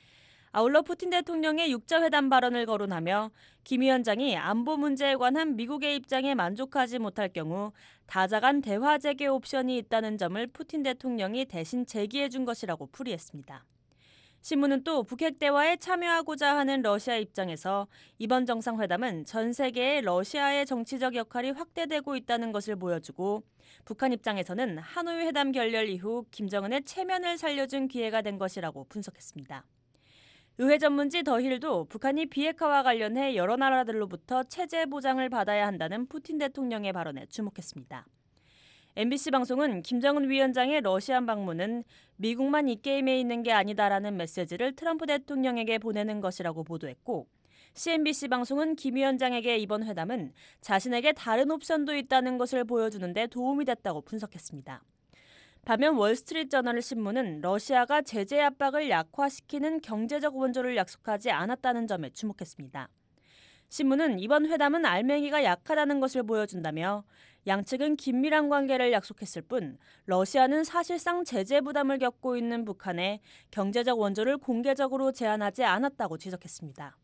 아울러 푸틴 대통령의 육자회담 발언을 거론하며 김 위원장이 안보 문제에 관한 미국의 입장에 만족하지 못할 경우 다자 간 대화 재개 옵션이 있다는 점을 푸틴 대통령이 대신 제기해 준 것이라고 풀이했습니다. 신문은 또 북핵 대화에 참여하고자 하는 러시아 입장에서 이번 정상회담은 전 세계의 러시아의 정치적 역할이 확대되고 있다는 것을 보여주고 북한 입장에서는 하노이 회담 결렬 이후 김정은의 체면을 살려준 기회가 된 것이라고 분석했습니다. 의회 전문지 더힐도 북한이 비핵화와 관련해 여러 나라들로부터 체제 보장을 받아야 한다는 푸틴 대통령의 발언에 주목했습니다. 엠비씨 방송은 김정은 위원장의 러시아 방문은 미국만 이 게임에 있는 게 아니다라는 메시지를 트럼프 대통령에게 보내는 것이라고 보도했고 씨엔비씨 방송은 김 위원장에게 이번 회담은 자신에게 다른 옵션도 있다는 것을 보여주는 데 도움이 됐다고 분석했습니다. 반면 월스트리트저널 신문은 러시아가 제재 압박을 약화시키는 경제적 원조를 약속하지 않았다는 점에 주목했습니다. 신문은 이번 회담은 알맹이가 약하다는 것을 보여준다며 양측은 긴밀한 관계를 약속했을 뿐 러시아는 사실상 제재 부담을 겪고 있는 북한에 경제적 원조를 공개적으로 제안하지 않았다고 지적했습니다.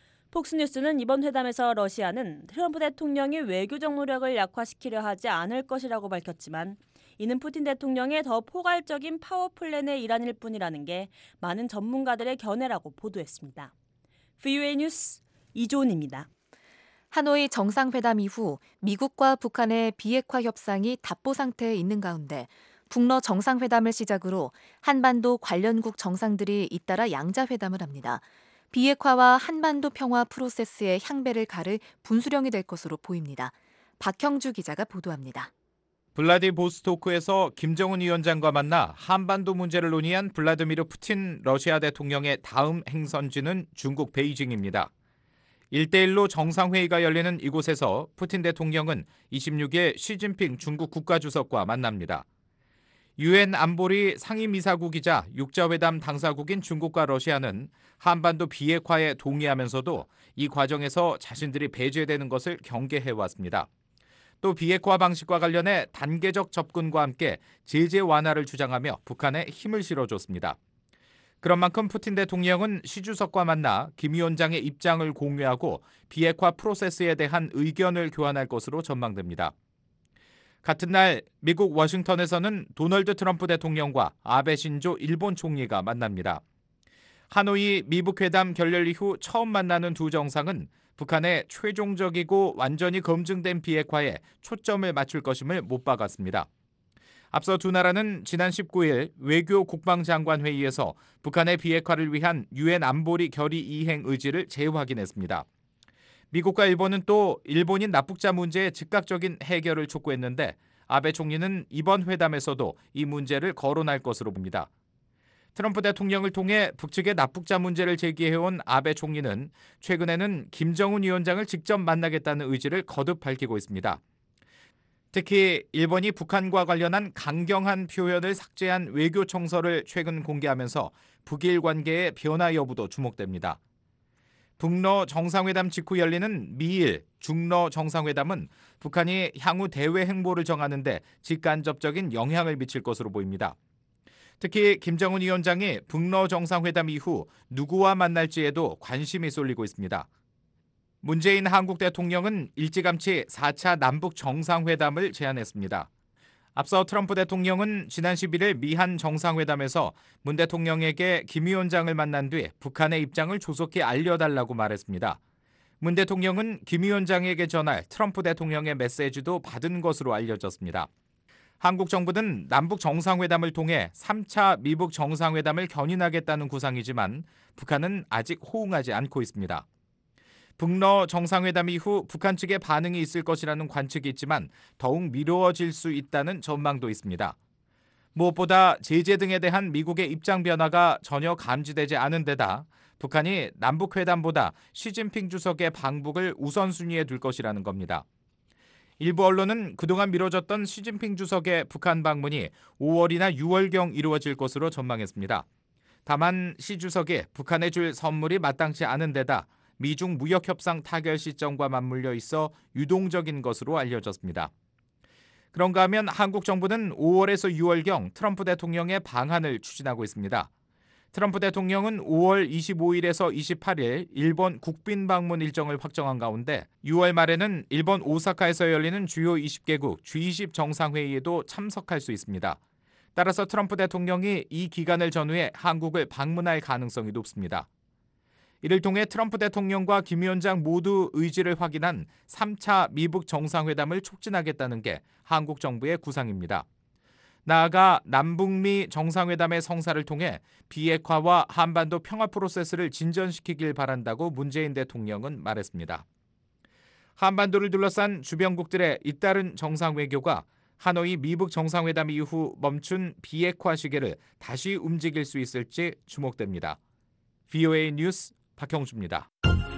폭스뉴스는 이번 회담에서 러시아는 트럼프 대통령이 외교적 노력을 약화시키려 하지 않을 것이라고 밝혔지만 이는 푸틴 대통령의 더 포괄적인 파워 플랜의 일환일 뿐이라는 게 많은 전문가들의 견해라고 보도했습니다. 브이오에이 뉴스 이조은입니다. 하노이 정상회담 이후 미국과 북한의 비핵화 협상이 답보 상태에 있는 가운데 북러 정상회담을 시작으로 한반도 관련국 정상들이 잇따라 양자회담을 합니다. 비핵화와 한반도 평화 프로세스의 향배를 가를 분수령이 될 것으로 보입니다. 박형주 기자가 보도합니다. 블라디보스토크에서 김정은 위원장과 만나 한반도 문제를 논의한 블라디미르 푸틴 러시아 대통령의 다음 행선지는 중국 베이징입니다. 일대일로 정상회의가 열리는 이곳에서 푸틴 대통령은 이십육 일 시진핑 중국 국가주석과 만납니다. 유엔 안보리 상임이사국이자 육자회담 당사국인 중국과 러시아는 한반도 비핵화에 동의하면서도 이 과정에서 자신들이 배제되는 것을 경계해왔습니다. 또 비핵화 방식과 관련해 단계적 접근과 함께 제재 완화를 주장하며 북한에 힘을 실어줬습니다. 그런 만큼 푸틴 대통령은 시 주석과 만나 김 위원장의 입장을 공유하고 비핵화 프로세스에 대한 의견을 교환할 것으로 전망됩니다. 같은 날 미국 워싱턴에서는 도널드 트럼프 대통령과 아베 신조 일본 총리가 만납니다. 하노이 미북 회담 결렬 이후 처음 만나는 두 정상은 북한의 최종적이고 완전히 검증된 비핵화에 초점을 맞출 것임을 못 박았습니다. 앞서 두 나라는 지난 십구 일 외교 국방장관 회의에서 북한의 비핵화를 위한 유엔 안보리 결의 이행 의지를 재확인했습니다. 미국과 일본은 또 일본인 납북자 문제의 즉각적인 해결을 촉구했는데 아베 총리는 이번 회담에서도 이 문제를 거론할 것으로 봅니다. 트럼프 대통령을 통해 북측의 납북자 문제를 제기해온 아베 총리는 최근에는 김정은 위원장을 직접 만나겠다는 의지를 거듭 밝히고 있습니다. 특히 일본이 북한과 관련한 강경한 표현을 삭제한 외교 청서를 최근 공개하면서 북일 관계의 변화 여부도 주목됩니다. 북러 정상회담 직후 열리는 미일, 중러 정상회담은 북한이 향후 대외 행보를 정하는 데 직간접적인 영향을 미칠 것으로 보입니다. 특히 김정은 위원장이 북러 정상회담 이후 누구와 만날지에도 관심이 쏠리고 있습니다. 문재인 한국 대통령은 일찌감치 사 차 남북 정상회담을 제안했습니다. 앞서 트럼프 대통령은 지난 십일 일 미한 정상회담에서 문 대통령에게 김 위원장을 만난 뒤 북한의 입장을 조속히 알려달라고 말했습니다. 문 대통령은 김 위원장에게 전할 트럼프 대통령의 메시지도 받은 것으로 알려졌습니다. 한국 정부는 남북 정상회담을 통해 삼 차 미북 정상회담을 견인하겠다는 구상이지만 북한은 아직 호응하지 않고 있습니다. 북러 정상회담 이후 북한 측의 반응이 있을 것이라는 관측이 있지만 더욱 미뤄질 수 있다는 전망도 있습니다. 무엇보다 제재 등에 대한 미국의 입장 변화가 전혀 감지되지 않은 데다 북한이 남북회담보다 시진핑 주석의 방북을 우선순위에 둘 것이라는 겁니다. 일부 언론은 그동안 미뤄졌던 시진핑 주석의 북한 방문이 오월이나 유월경 이루어질 것으로 전망했습니다. 다만 시 주석이 북한에 줄 선물이 마땅치 않은 데다 미중 무역협상 타결 시점과 맞물려 있어 유동적인 것으로 알려졌습니다. 그런가 하면 한국 정부는 오월에서 유월경 트럼프 대통령의 방한을 추진하고 있습니다. 트럼프 대통령은 오월 이십오일에서 이십팔일 일본 국빈 방문 일정을 확정한 가운데 유월 말에는 일본 오사카에서 열리는 주요 이십 개국 지 이십 정상회의에도 참석할 수 있습니다. 따라서 트럼프 대통령이 이 기간을 전후해 한국을 방문할 가능성이 높습니다. 이를 통해 트럼프 대통령과 김 위원장 모두 의지를 확인한 삼 차 미북 정상회담을 촉진하겠다는 게 한국 정부의 구상입니다. 나아가 남북미 정상회담의 성사를 통해 비핵화와 한반도 평화 프로세스를 진전시키길 바란다고 문재인 대통령은 말했습니다. 한반도를 둘러싼 주변국들의 잇따른 정상외교가 하노이 미북 정상회담 이후 멈춘 비핵화 시계를 다시 움직일 수 있을지 주목됩니다. 브이오에이 뉴스 박형주입니다.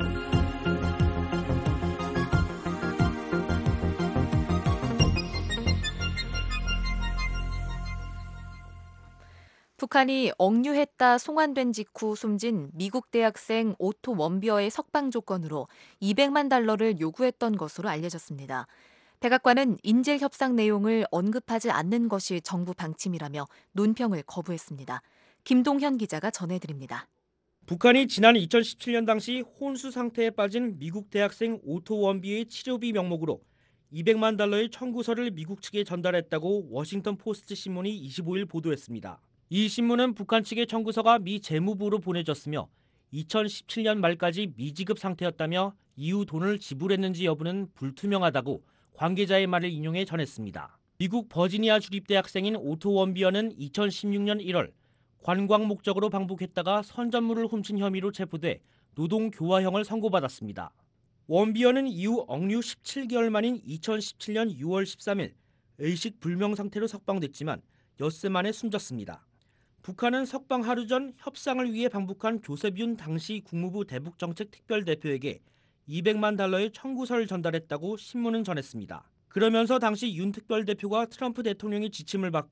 북한이 억류했다 송환된 직후 숨진 미국 대학생 오토 원비어의 석방 조건으로 이백만 달러를 요구했던 것으로 알려졌습니다. 백악관은 인질 협상 내용을 언급하지 않는 것이 정부 방침이라며 논평을 거부했습니다. 김동현 기자가 전해드립니다. 북한이 지난 이천십칠 년 당시 혼수 상태에 빠진 미국 대학생 오토 원비의 치료비 명목으로 이백만 달러의 청구서를 미국 측에 전달했다고 워싱턴 포스트 신문이 이십오일 보도했습니다. 이 신문은 북한 측의 청구서가 미 재무부로 보내졌으며 이천십칠 년 말까지 미지급 상태였다며 이후 돈을 지불했는지 여부는 불투명하다고 관계자의 말을 인용해 전했습니다. 미국 버지니아 주립대학생인 오토 원비어는 이천십육 년 일월 관광 목적으로 방북했다가 선전물을 훔친 혐의로 체포돼 노동교화형을 선고받았습니다. 원비어는 이후 억류 십칠 개월 만인 이천십칠 년 유월 십삼일 의식 불명 상태로 석방됐지만 엿새 만에 숨졌습니다. 북한은 석방 하루 전 협상을 위해 방북한 조셉 윤 당시 국무부 대북정책 특별대표에게 이백만 달러의 청구서를 전달했다고 신문은 전했습니다. 그러면서 당시 윤 특별대표가 트럼프 대통령의 지침을 받고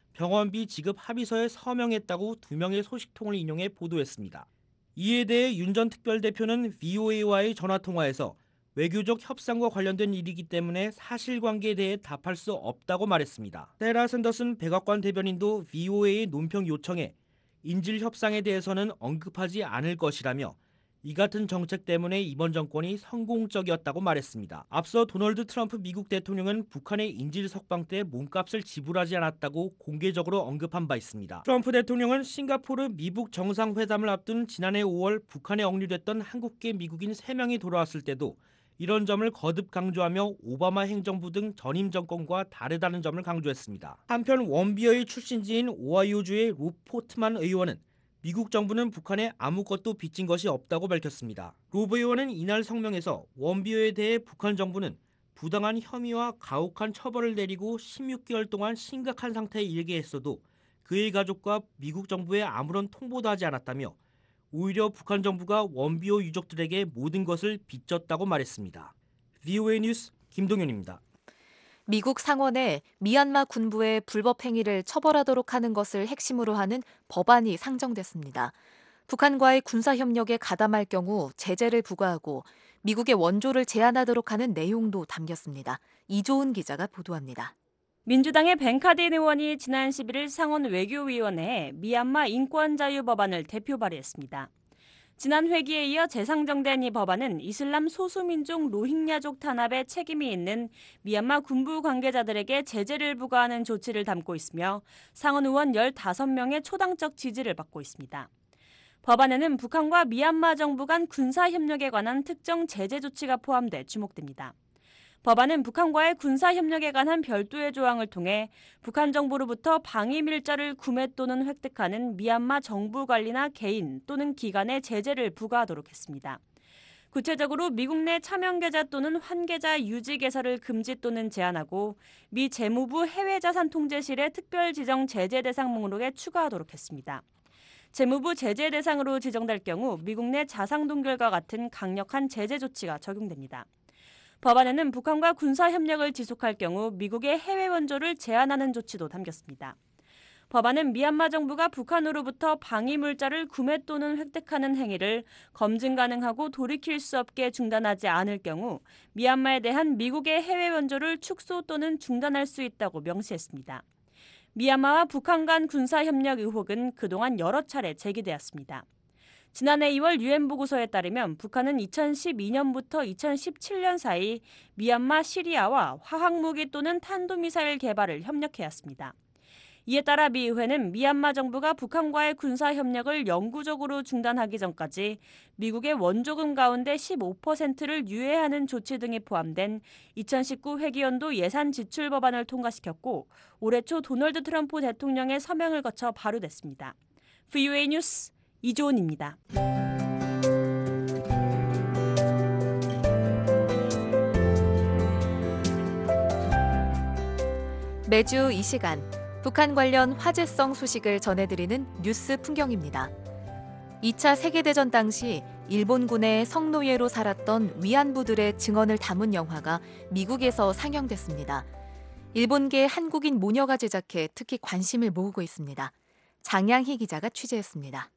병원비 지급 합의서에 서명했다고 두 명의 소식통을 인용해 보도했습니다. 이에 대해 윤 전 특별대표는 브이오에이와의 전화통화에서 외교적 협상과 관련된 일이기 때문에 사실관계에 대해 답할 수 없다고 말했습니다. 세라 샌더슨 백악관 대변인도 브이오에이의 논평 요청에 인질 협상에 대해서는 언급하지 않을 것이라며 이 같은 정책 때문에 이번 정권이 성공적이었다고 말했습니다. 앞서 도널드 트럼프 미국 대통령은 북한의 인질 석방 때 몸값을 지불하지 않았다고 공개적으로 언급한 바 있습니다. 트럼프 대통령은 싱가포르 미북 정상회담을 앞둔 지난해 오월 북한에 억류됐던 한국계 미국인 세 명이 돌아왔을 때도 이런 점을 거듭 강조하며 오바마 행정부 등 전임 정권과 다르다는 점을 강조했습니다. 한편 원비어의 출신지인 오하이오주의 로 포트만 의원은 미국 정부는 북한에 아무것도 빚진 것이 없다고 밝혔습니다. 로브 의원은 이날 성명에서 원비어에 대해 북한 정부는 부당한 혐의와 가혹한 처벌을 내리고 십육 개월 동안 심각한 상태에 이르게 했어도 그의 가족과 미국 정부에 아무런 통보도 하지 않았다며 오히려 북한 정부가 원비어 유족들에게 모든 것을 빚졌다고 말했습니다. 브이오에이 뉴스 김동윤입니다. 미국 상원에 미얀마 군부의 불법 행위를 처벌하도록 하는 것을 핵심으로 하는 법안이 상정됐습니다. 북한과의 군사협력에 가담할 경우 제재를 부과하고 미국의 원조를 제한하도록 하는 내용도 담겼습니다. 이조은 기자가 보도합니다. 민주당의 벤카딘 의원이 지난 십일일 상원 외교위원회에 미얀마 인권자유 법안을 대표 발의했습니다. 지난 회기에 이어 재상정된 이 법안은 이슬람 소수민족 로힝야족 탄압에 책임이 있는 미얀마 군부 관계자들에게 제재를 부과하는 조치를 담고 있으며 상원 의원 열다섯 명의 초당적 지지를 받고 있습니다. 법안에는 북한과 미얀마 정부 간 군사협력에 관한 특정 제재 조치가 포함돼 주목됩니다. 법안은 북한과의 군사협력에 관한 별도의 조항을 통해 북한 정부로부터 방위밀자를 구매 또는 획득하는 미얀마 정부 관리나 개인 또는 기관에 제재를 부과하도록 했습니다. 구체적으로 미국 내 차명계좌 또는 환계자 유지 개설을 금지 또는 제한하고 미 재무부 해외자산통제실의 특별 지정 제재 대상 목록에 추가하도록 했습니다. 재무부 제재 대상으로 지정될 경우 미국 내 자산 동결과 같은 강력한 제재 조치가 적용됩니다. 법안에는 북한과 군사협력을 지속할 경우 미국의 해외 원조를 제한하는 조치도 담겼습니다. 법안은 미얀마 정부가 북한으로부터 방위물자를 구매 또는 획득하는 행위를 검증 가능하고 돌이킬 수 없게 중단하지 않을 경우 미얀마에 대한 미국의 해외 원조를 축소 또는 중단할 수 있다고 명시했습니다. 미얀마와 북한 간 군사협력 의혹은 그동안 여러 차례 제기되었습니다. 지난해 이월 유엔 보고서에 따르면 북한은 이천십이년부터 이천십칠년 사이 미얀마, 시리아와 화학무기 또는 탄도미사일 개발을 협력해왔습니다. 이에 따라 미 의회는 미얀마 정부가 북한과의 군사협력을 영구적으로 중단하기 전까지 미국의 원조금 가운데 십오 퍼센트를 유예하는 조치 등이 포함된 이천십구 회기연도 예산 지출 법안을 통과시켰고 올해 초 도널드 트럼프 대통령의 서명을 거쳐 발효됐습니다. 브이오에이 뉴스 이조은입니다. 매주 이 시간 북한 관련 화제성 소식을 전해드리는 뉴스 풍경입니다. 이 차 세계대전 당시 일본군의 성노예로 살았던 위안부들의 증언을 담은 영화가 미국에서 상영됐습니다. 일본계 한국인 모녀가 제작해 특히 관심을 모으고 있습니다. 장양희 기자가 취재했습니다.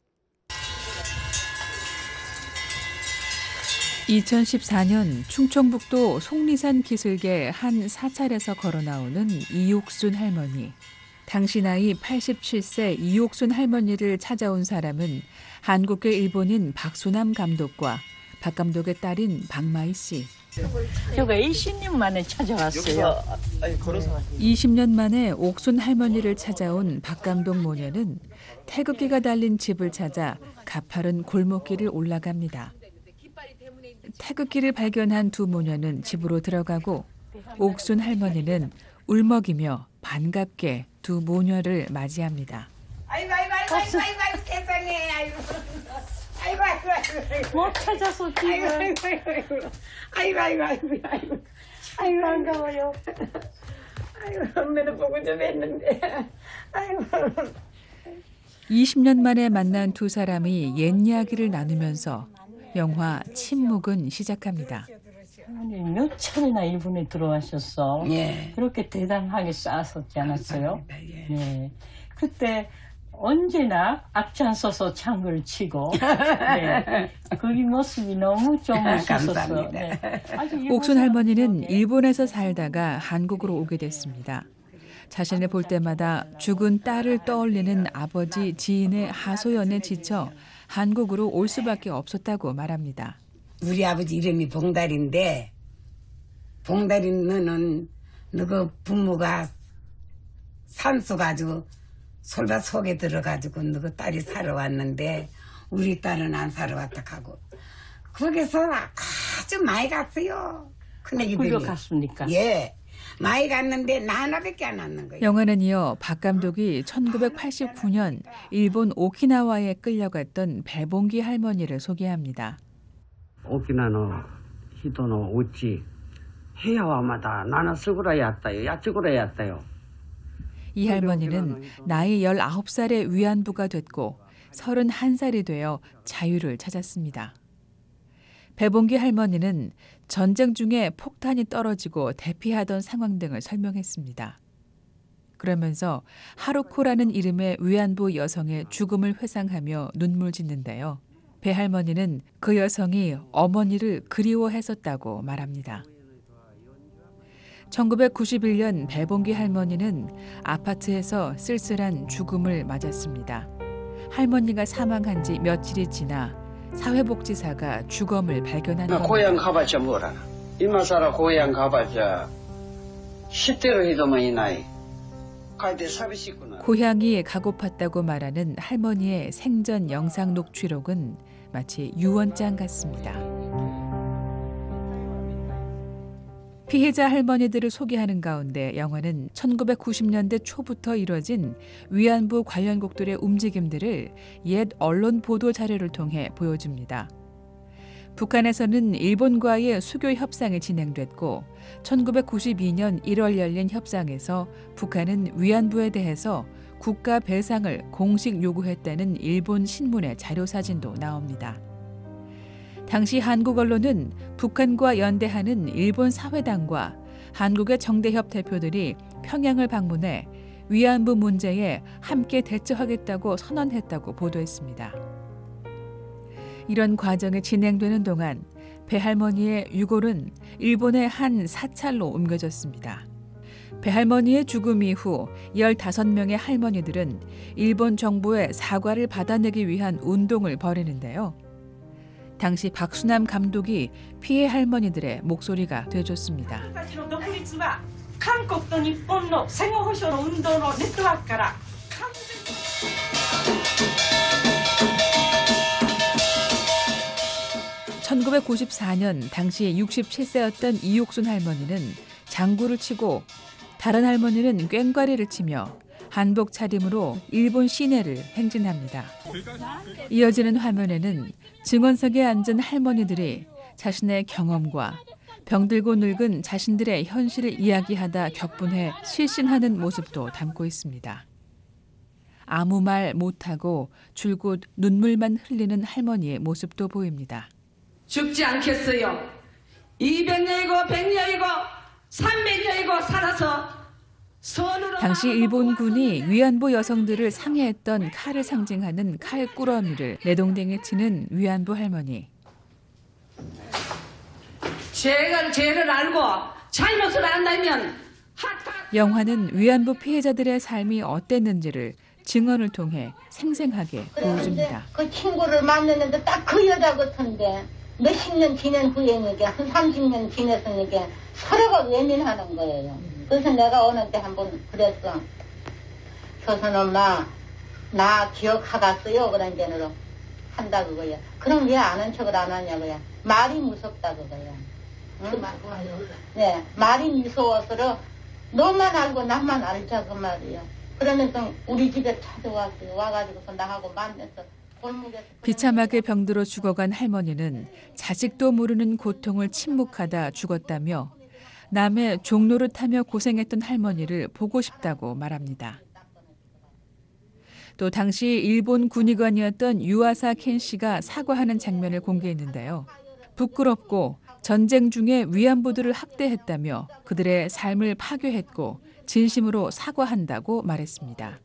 이천십사년 충청북도 속리산 기슭의 한 사찰에서 걸어나오는 이옥순 할머니. 당시 나이 팔십칠세 이옥순 할머니를 찾아온 사람은 한국계 일본인 박수남 감독과 박 감독의 딸인 박마희 씨. 제가 이십 년 만에 찾아왔어요. 이십 년 만에 옥순 할머니를 찾아온 박 감독 모녀는 태극기가 달린 집을 찾아 가파른 골목길을 올라갑니다. 태극기를 발견한 두 모녀는 집으로 들어가고 옥순 할머니는 울먹이며 반갑게 두 모녀를 맞이합니다. 아이고 아이고 아이고 아이고 아이고, 아이고 세상에 아이고 아이고 아이고 아이고 못 찾아서 지금 아이고 아이고 아이고 아이고 아이고 아이고 아이고 아이고 반가워요. 아이고 엄마도 보고 좀 했는데 아이고. 이십 년 만에 만난 두 사람이 옛 이야기를 나누면서 영화 침묵은 시작합니다. 아니, 몇 차례나 일본에 들어가셨어. 예. 그렇게 대단하게 쌓았었지 않았어요? 예. 네. 그때 언제나 악찬 써서 장구를 치고 네. 그 모습이 너무 좀 멋있었어. 네. 옥순 할머니는 일본에서 살다가 한국으로 오게 됐습니다. 자신을 볼 때마다 죽은 딸을 떠올리는 아버지 지인의 하소연에 지쳐 한국으로 올 수밖에 없었다고 말합니다. 우리 아버지 이름이 봉달인데 봉달이는 너그 부모가 산소 가지고 솔밭 속에 들어가지고 너그 딸이 살아왔는데 우리 딸은 안 살아왔다 하고 거기서 아주 많이 갔어요. 큰애기들이. 굴러 갔습니까? 예. 많이 갔는데 나 하나밖에 안 왔는 거예요. 영화는 이어 박 감독이 천구백팔십구 년 일본 오키나와에 끌려갔던 배봉기 할머니를 소개합니다. 오키나노 히토노 우치 해야와마다 나는 쓰구라 였다요. 야찌구라 였다요. 이 할머니는 나이 열아홉 살에 위안부가 됐고 서른한 살이 되어 자유를 찾았습니다. 배봉기 할머니는 전쟁 중에 폭탄이 떨어지고 대피하던 상황 등을 설명했습니다. 그러면서 하루코라는 이름의 위안부 여성의 죽음을 회상하며 눈물 짓는데요. 배 할머니는 그 여성이 어머니를 그리워했었다고 말합니다. 천구백구십일 년 배봉기 할머니는 아파트에서 쓸쓸한 죽음을 맞았습니다. 할머니가 사망한 지 며칠이 지나 사회복지사가 주검을 발견한 겁니다. 고향 가봤자 뭐라. 이마사라 고향 가봤자 십 대로 해도만 이 나이. 가이데 사비시구나. 고향이 가고팠다고 말하는 할머니의 생전 영상 녹취록은 마치 유언장 같습니다. 피해자 할머니들을 소개하는 가운데 영화는 천구백구십 년대 초부터 이뤄진 위안부 관련국들의 움직임들을 옛 언론 보도 자료를 통해 보여줍니다. 북한에서는 일본과의 수교 협상이 진행됐고 천구백구십이 년 일월 열린 협상에서 북한은 위안부에 대해서 국가 배상을 공식 요구했다는 일본 신문의 자료 사진도 나옵니다. 당시 한국 언론은 북한과 연대하는 일본 사회당과 한국의 정대협 대표들이 평양을 방문해 위안부 문제에 함께 대처하겠다고 선언했다고 보도했습니다. 이런 과정이 진행되는 동안 배할머니의 유골은 일본의 한 사찰로 옮겨졌습니다. 배할머니의 죽음 이후 열다섯 명의 할머니들은 일본 정부의 사과를 받아내기 위한 운동을 벌이는데요. 당시 박수남 감독이 피해 할머니들의 목소리가 되어줬습니다. 천구백구십사 년 당시 육십칠 세였던 이옥순 할머니는 장구를 치고 다른 할머니는 꽹과리를 치며 한복 차림으로 일본 시내를 행진합니다. 이어지는 화면에는 증언석에 앉은 할머니들이 자신의 경험과 병들고 늙은 자신들의 현실을 이야기하다 격분해 실신하는 모습도 담고 있습니다. 아무 말 못하고 줄곧 눈물만 흘리는 할머니의 모습도 보입니다. 죽지 않겠어요. 이백 년이고 백 년이고 삼백 년이고 살아서 손으로 당시 일본군이 위안부 여성들을 상해했던 칼을 상징하는 칼꾸러미를 내동댕에 치는 위안부 할머니. 죄가 죄를 알고 잘못을 안다면 영화는 위안부 피해자들의 삶이 어땠는지를 증언을 통해 생생하게 보여줍니다. 그 친구를 만났는데 딱 그 여자 같은데 몇십 년 지낸 후에니까 한 삼십 년 지냈으니까 서로가 외면하는 거예요. 그래서 내가 어느 때 한번 그랬어. 조선 엄마 나 기억하겠어요? 그런 데로 한다 그거야. 그럼 왜 아는 척을 안 하냐고요. 말이 무섭다 그거야. 응? 네, 말이 무서워서 너만 알고 나만 알자 그 말이야. 그러면서 우리 집에 찾아왔어요. 와가지고서 나하고 만났어. 비참하게 병들어 죽어간 할머니는 자식도 모르는 고통을 침묵하다 죽었다며 남의 종로를 타며 고생했던 할머니를 보고 싶다고 말합니다. 또 당시 일본 군의관이었던 유아사 켄 씨가 사과하는 장면을 공개했는데요. 부끄럽고 전쟁 중에 위안부들을 학대했다며 그들의 삶을 파괴했고 진심으로 사과한다고 말했습니다.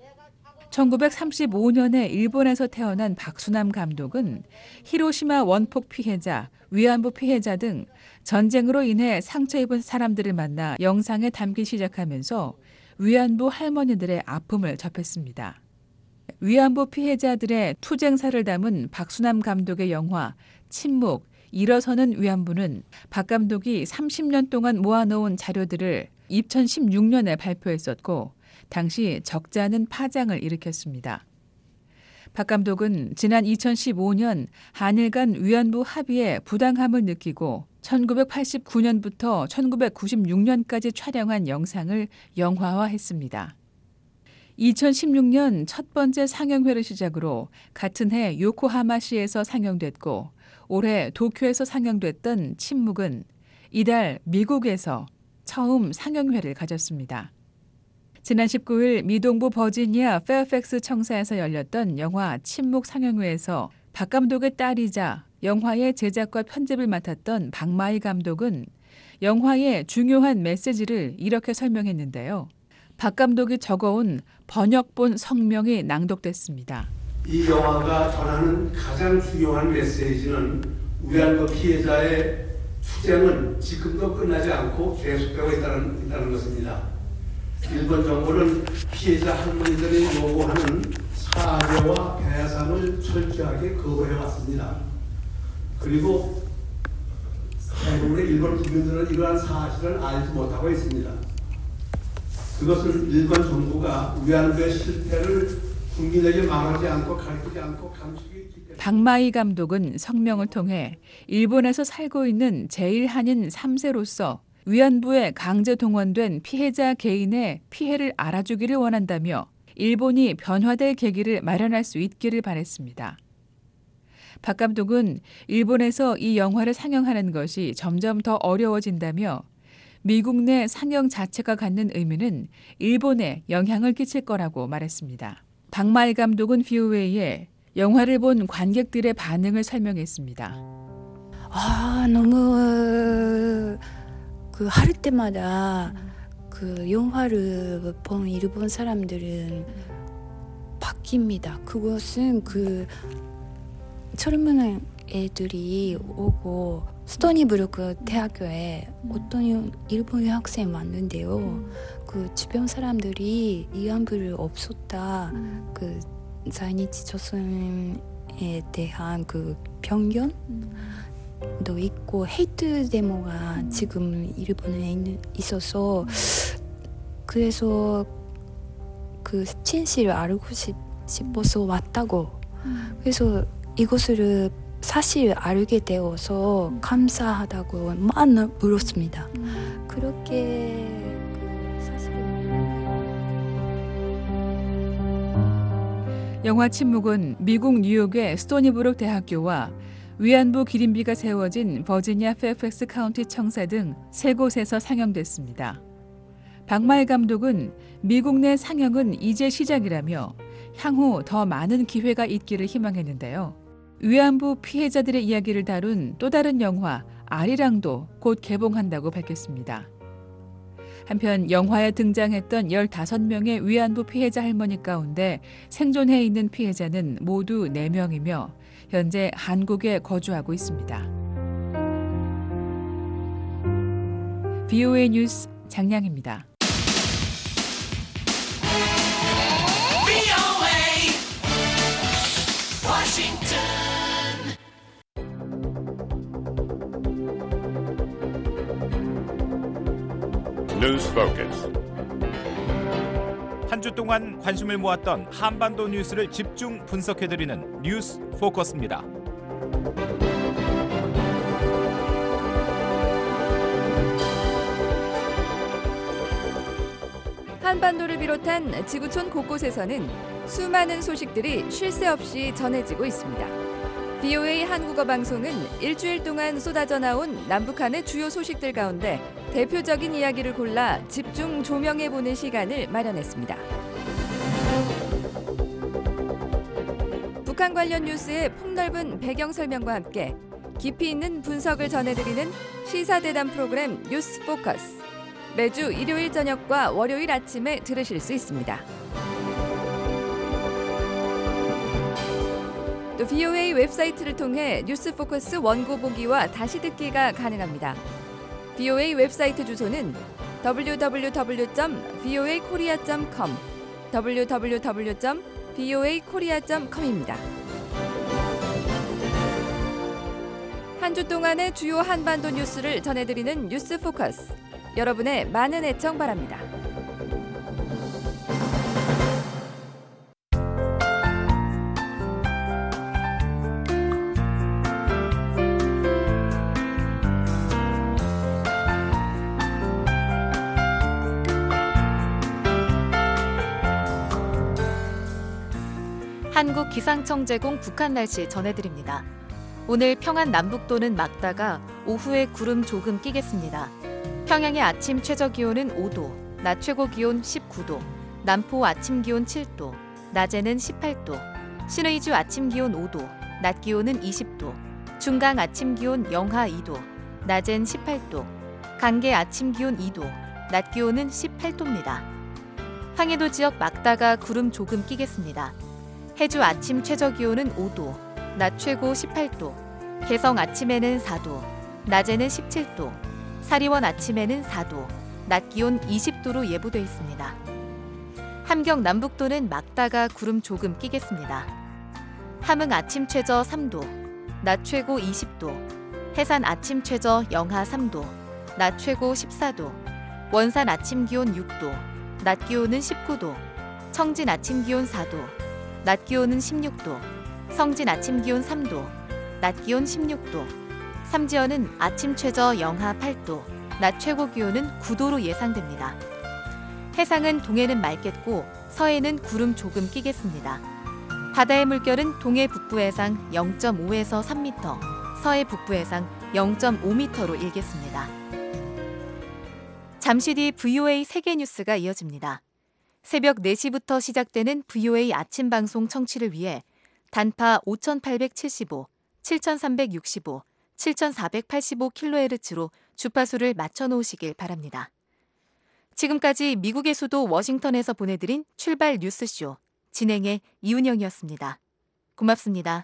천구백삼십오 년에 일본에서 태어난 박수남 감독은 히로시마 원폭 피해자, 위안부 피해자 등 전쟁으로 인해 상처 입은 사람들을 만나 영상에 담기 시작하면서 위안부 할머니들의 아픔을 접했습니다. 위안부 피해자들의 투쟁사를 담은 박수남 감독의 영화 침묵, 일어서는 위안부는 박 감독이 삼십 년 동안 모아놓은 자료들을 이천십육 년에 발표했었고 당시 적지 않은 파장을 일으켰습니다. 박 감독은 지난 이천십오 년 한일 간 위안부 합의에 부당함을 느끼고 천구백팔십구 년부터 천구백구십육 년까지 촬영한 영상을 영화화했습니다. 이천십육 년 첫 번째 상영회를 시작으로 같은 해 요코하마시에서 상영됐고 올해 도쿄에서 상영됐던 침묵은 이달 미국에서 처음 상영회를 가졌습니다. 지난 십구 일 미동부 버지니아 페어팩스 청사에서 열렸던 영화 침묵 상영회에서 박 감독의 딸이자 영화의 제작과 편집을 맡았던 박마희 감독은 영화의 중요한 메시지를 이렇게 설명했는데요. 박 감독이 적어온 번역본 성명이 낭독됐습니다. 이 영화가 전하는 가장 중요한 메시지는 위안부 피해자의 투쟁은 지금도 끝나지 않고 계속되고 있다는, 있다는 것입니다. 일본 정부는 피해자 할머니들이 요구하는 사죄와 배상을 철저하게 거부해왔습니다. 그리고 대부분의 일본 국민들은 이러한 사실을 알지 못하고 있습니다. 그것은 일본 정부가 위안부의 실패를 국민에게 말하지 않고 가르치지 않고 감추기 있기 때문에. 박마희 감독은 성명을 통해 일본에서 살고 있는 제일 한인 삼 세로서 위안부에 강제 동원된 피해자 개인의 피해를 알아주기를 원한다며 일본이 변화될 계기를 마련할 수 있기를 바랬습니다. 박 감독은 일본에서 이 영화를 상영하는 것이 점점 더 어려워진다며 미국 내 상영 자체가 갖는 의미는 일본에 영향을 끼칠 거라고 말했습니다. 박마희 감독은 브이오에이에 영화를 본 관객들의 반응을 설명했습니다. 아, 너무 그 할 때마다 그 영화를 본 일본 사람들은 바뀝니다. 그것은 그 젊은 애들이 오고 스토니브루크 대학교에 어떤 일본 학생 왔는데요. 그 주변 사람들이 위안부를 없었다. 그在日 조선에 대한 그 편견 도 있고 헤이트 데모가 지금 일본에 있는, 있어서 그래서 그 진실을 알고 싶, 싶어서 왔다고. 그래서 이것을 사실 알게 되어서 감사하다고 많이 물었습니다. 그렇게 그 사실을 영화 침묵은 미국 뉴욕의 스토니브룩 대학교와 위안부 기림비가 세워진 버지니아 페어팩스 카운티 청사 등 세 곳에서 상영됐습니다. 박마희 감독은 미국 내 상영은 이제 시작이라며 향후 더 많은 기회가 있기를 희망했는데요. 위안부 피해자들의 이야기를 다룬 또 다른 영화 아리랑도 곧 개봉한다고 밝혔습니다. 한편 영화에 등장했던 열다섯 명의 위안부 피해자 할머니 가운데 생존해 있는 피해자는 모두 네 명이며 현재 한국에 거주하고 있습니다. 브이오에이 뉴스 장량입니다. 뉴스 포커스. 한 주 동안 관심을 모았던 한반도 뉴스를 집중 분석해드리는 뉴스 포커스입니다. 한반도를 비롯한 지구촌 곳곳에서는 수많은 소식들이 쉴 새 없이 전해지고 있습니다. 브이오에이 한국어 방송은 일주일 동안 쏟아져 나온 남북한의 주요 소식들 가운데 대표적인 이야기를 골라 집중 조명해보는 시간을 마련했습니다. 북한 관련 뉴스의 폭넓은 배경 설명과 함께 깊이 있는 분석을 전해드리는 시사대담 프로그램 뉴스 포커스. 매주 일요일 저녁과 월요일 아침에 들으실 수 있습니다. 또 브이오에이 웹사이트를 통해 뉴스 포커스 원고 보기와 다시 듣기가 가능합니다. 브이오에이 웹사이트 주소는 더블유 더블유 더블유 점 브이오에이 코리아 점 컴 더블유 더블유 더블유 점 브이오에이 코리아 점 컴입니다. 한 주 동안의 주요 한반도 뉴스를 전해드리는 뉴스 포커스. 여러분의 많은 애청 바랍니다. 한국기상청 제공 북한 날씨 전해드립니다. 오늘 평안 남북도는 맑다가 오후에 구름 조금 끼겠습니다. 평양의 아침 최저기온은 오 도, 낮 최고기온 십구 도, 남포 아침 기온 칠 도, 낮에는 십팔 도, 신의주 아침 기온 오 도, 낮 기온은 이십 도, 중강 아침 기온 영하 이 도, 낮엔 십팔 도, 강계 아침 기온 이 도, 낮 기온은 십팔 도입니다. 황해도 지역 맑다가 구름 조금 끼겠습니다. 해주 아침 최저기온은 오 도, 낮 최고 십팔 도, 개성 아침에는 사 도, 낮에는 십칠 도, 사리원 아침에는 사 도, 낮 기온 이십 도로 예보돼 있습니다. 함경 남북도는 맑다가 구름 조금 끼겠습니다. 함흥 아침 최저 삼 도, 낮 최고 이십 도, 해산 아침 최저 영하 삼 도, 낮 최고 십사 도, 원산 아침 기온 육 도, 낮 기온은 십구 도, 청진 아침 기온 사 도, 낮 기온은 십육 도, 성진 아침 기온 삼 도, 낮 기온 십육 도, 삼지연은 아침 최저 영하 팔 도, 낮 최고 기온은 구 도로 예상됩니다. 해상은 동해는 맑겠고 서해는 구름 조금 끼겠습니다. 바다의 물결은 동해 북부 해상 영 점 오에서 삼 미터, 서해 북부 해상 영 점 오 미터로 일겠습니다. 잠시 뒤 브이오에이 세계 뉴스가 이어집니다. 새벽 네 시부터 시작되는 브이오에이 아침 방송 청취를 위해 단파 오천팔백칠십오, 칠천삼백육십오, 칠천사백팔십오 킬로헤르츠로 주파수를 맞춰놓으시길 바랍니다. 지금까지 미국의 수도 워싱턴에서 보내드린 출발 뉴스쇼 진행의 이운영이었습니다. 고맙습니다.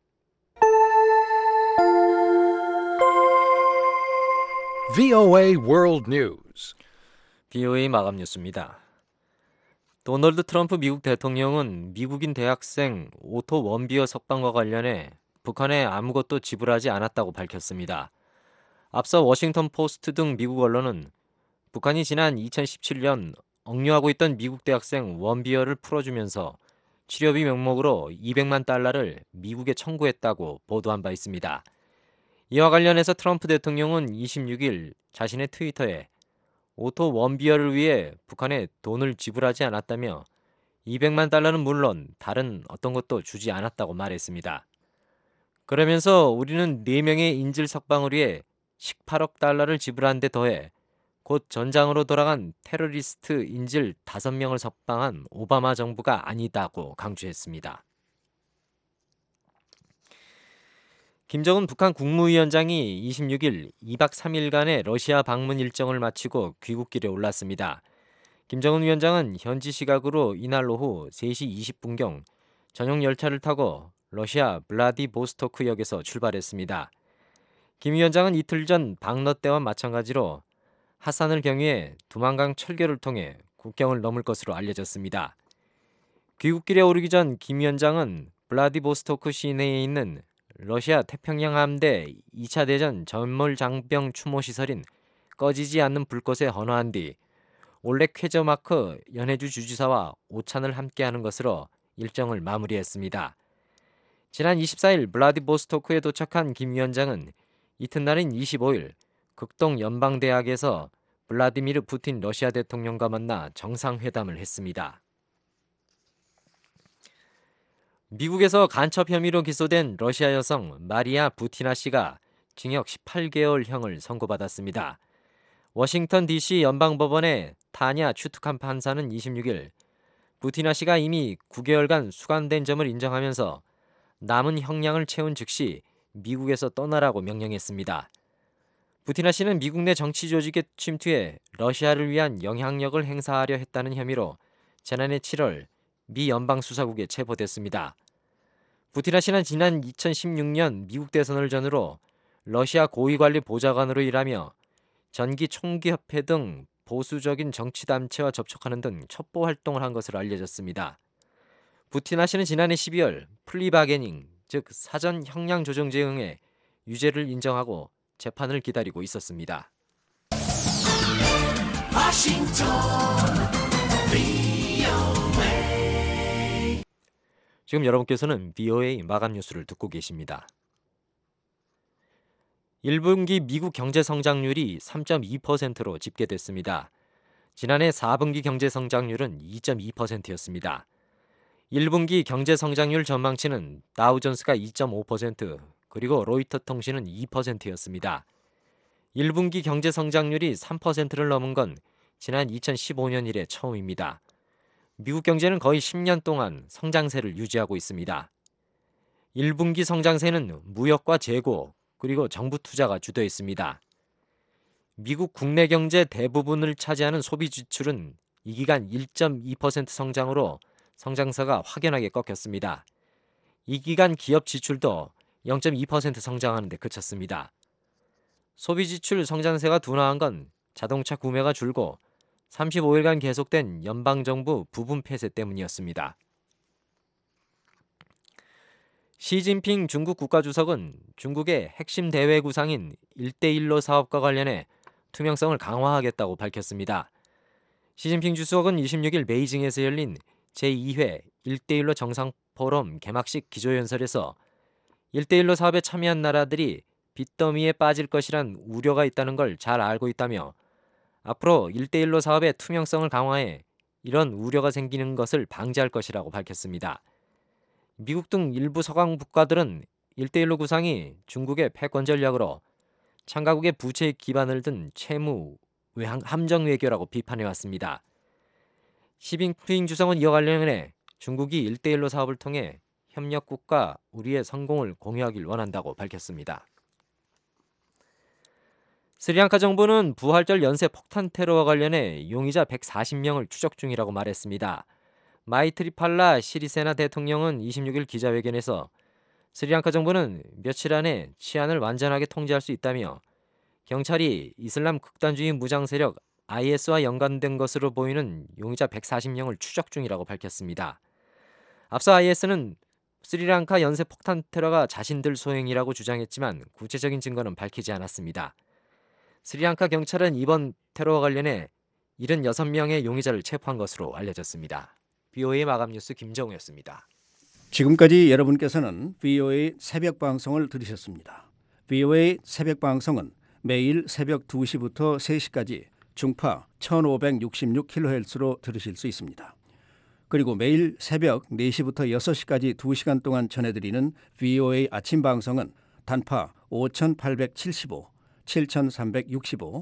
브이오에이 World News. 브이오에이 마감 뉴스입니다. 도널드 트럼프 미국 대통령은 미국인 대학생 오토 원비어 석방과 관련해 북한에 아무것도 지불하지 않았다고 밝혔습니다. 앞서 워싱턴 포스트 등 미국 언론은 북한이 지난 이천십칠 년 억류하고 있던 미국 대학생 원비어를 풀어주면서 치료비 명목으로 이백만 달러를 미국에 청구했다고 보도한 바 있습니다. 이와 관련해서 트럼프 대통령은 이십육 일 자신의 트위터에 오토 원비어를 위해 북한에 돈을 지불하지 않았다며 이백만 달러는 물론 다른 어떤 것도 주지 않았다고 말했습니다. 그러면서 우리는 네 명의 인질 석방을 위해 십팔억 달러를 지불한 데 더해 곧 전장으로 돌아간 테러리스트 인질 다섯 명을 석방한 오바마 정부가 아니다고 강조했습니다. 김정은 북한 국무위원장이 이십육 일 이 박 삼 일간의 러시아 방문 일정을 마치고 귀국길에 올랐습니다. 김정은 위원장은 현지 시각으로 이날 오후 세 시 이십 분경 전용 열차를 타고 러시아 블라디보스토크역에서 출발했습니다. 김 위원장은 이틀 전 박너 때와 마찬가지로 하산을 경유해 두만강 철교를 통해 국경을 넘을 것으로 알려졌습니다. 귀국길에 오르기 전 김 위원장은 블라디보스토크 시내에 있는 러시아 태평양 함대 이 차 대전 전몰 장병 추모 시설인 꺼지지 않는 불꽃에 헌화한 뒤 올렉 쾌저마크 연해주 주지사와 오찬을 함께하는 것으로 일정을 마무리했습니다. 지난 이십사 일 블라디보스토크에 도착한 김 위원장은 이튿날인 이십오 일 극동 연방대학에서 블라디미르 푸틴 러시아 대통령과 만나 정상회담을 했습니다. 미국에서 간첩 혐의로 기소된 러시아 여성 마리아 부티나 씨가 징역 십팔 개월형을 선고받았습니다. 워싱턴 디씨 연방법원의 타냐 추트칸 판사는 이십육 일 부티나 씨가 이미 구 개월간 수감된 점을 인정하면서 남은 형량을 채운 즉시 미국에서 떠나라고 명령했습니다. 부티나 씨는 미국 내 정치 조직의 침투에 러시아를 위한 영향력을 행사하려 했다는 혐의로 지난해 칠월 미 연방수사국에 체포됐습니다. 부티나 씨는 지난 이천십육 년 미국 대선을 전후로 러시아 고위관리 보좌관으로 일하며 전기 총기협회 등 보수적인 정치단체와 접촉하는 등 첩보 활동을 한 것으로 알려졌습니다. 부티나 씨는 지난해 십이월 플리바게닝, 즉 사전 형량 조정죄에 응해 유죄를 인정하고 재판을 기다리고 있었습니다. 지금 여러분께서는 브이오에이 마감 뉴스를 듣고 계십니다. 일 분기 미국 경제 성장률이 삼 점 이 퍼센트로 집계됐습니다. 지난해 사 분기 경제 성장률은 이 점 이 퍼센트였습니다. 일 분기 경제 성장률 전망치는 다우존스가 이 점 오 퍼센트, 그리고 로이터 통신은 이 퍼센트였습니다. 일 분기 경제 성장률이 삼 퍼센트를 넘은 건 지난 이천십오 년 이래 처음입니다. 미국 경제는 거의 십 년 동안 성장세를 유지하고 있습니다. 일 분기 성장세는 무역과 재고, 그리고 정부 투자가 주도했습니다. 미국 국내 경제 대부분을 차지하는 소비 지출은 이 기간 일 점 이 퍼센트 성장으로 성장세가 확연하게 꺾였습니다. 이 기간 기업 지출도 영 점 이 퍼센트 성장하는 데 그쳤습니다. 소비 지출 성장세가 둔화한 건 자동차 구매가 줄고 삼십오 일간 계속된 연방정부 부분 폐쇄 때문이었습니다. 시진핑 중국 국가주석은 중국의 핵심 대외 구상인 일대일로 사업과 관련해 투명성을 강화하겠다고 밝혔습니다. 시진핑 주석은 이십육 일 베이징에서 열린 제이 회 일대일로 정상포럼 개막식 기조연설에서 일대일로 사업에 참여한 나라들이 빚더미에 빠질 것이란 우려가 있다는 걸 잘 알고 있다며 앞으로 일대일로 사업의 투명성을 강화해 이런 우려가 생기는 것을 방지할 것이라고 밝혔습니다. 미국 등 일부 서방 국가들은 일대일로 구상이 중국의 패권 전략으로 참가국의 부채 기반을 든 채무 함정 외교라고 비판해왔습니다. 시진핑 주석은 이와 관련해 중국이 일대일로 사업을 통해 협력국과 우리의 성공을 공유하길 원한다고 밝혔습니다. 스리랑카 정부는 부활절 연쇄 폭탄 테러와 관련해 용의자 백사십 명을 추적 중이라고 말했습니다. 마이트리팔라 시리세나 대통령은 이십육 일 기자회견에서 스리랑카 정부는 며칠 안에 치안을 완전하게 통제할 수 있다며 경찰이 이슬람 극단주의 무장 세력 아이에스와 연관된 것으로 보이는 용의자 백사십 명을 추적 중이라고 밝혔습니다. 앞서 아이에스는 스리랑카 연쇄 폭탄 테러가 자신들 소행이라고 주장했지만 구체적인 증거는 밝히지 않았습니다. 스리랑카 경찰은 이번 테러와 관련해 칠십육 명의 용의자를 체포한 것으로 알려졌습니다. 브이오에이 마감 뉴스 김정우였습니다. 지금까지 여러분께서는 브이오에이 새벽 방송을 들으셨습니다. 브이오에이 새벽 방송은 매일 새벽 두 시부터 세 시까지 중파 천오백육십육 킬로헤르츠로 들으실 수 있습니다. 그리고 매일 새벽 네 시부터 여섯 시까지 두 시간 동안 전해드리는 브이오에이 아침 방송은 단파 오천팔백칠십오, 칠천삼백육십오,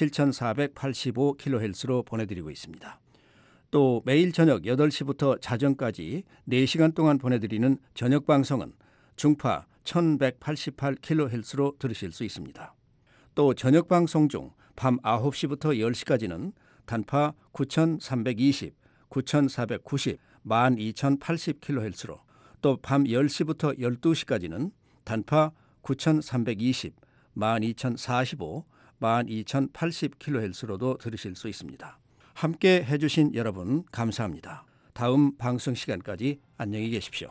칠천사백팔십오 킬로헤르츠로 보내드리고 있습니다. 또 매일 저녁 여덟 시부터 자정까지 네 시간 동안 보내드리는 저녁 방송은 중파 천백팔십팔 킬로헤르츠로 들으실 수 있습니다. 또 저녁 방송 중 밤 아홉 시부터 열 시까지는 단파 구천삼백이십, 구천사백구십, 만 이천팔십 킬로헤르츠로, 또 밤 열 시부터 열두 시까지는 단파 구천삼백이십, 만 이천사십오, 만 이천팔십 킬로헤르츠로도 들으실 수 있습니다. 함께 해주신 여러분 감사합니다. 다음 방송 시간까지 안녕히 계십시오.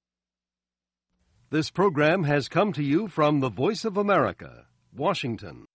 This program has come to you from the Voice of America, Washington.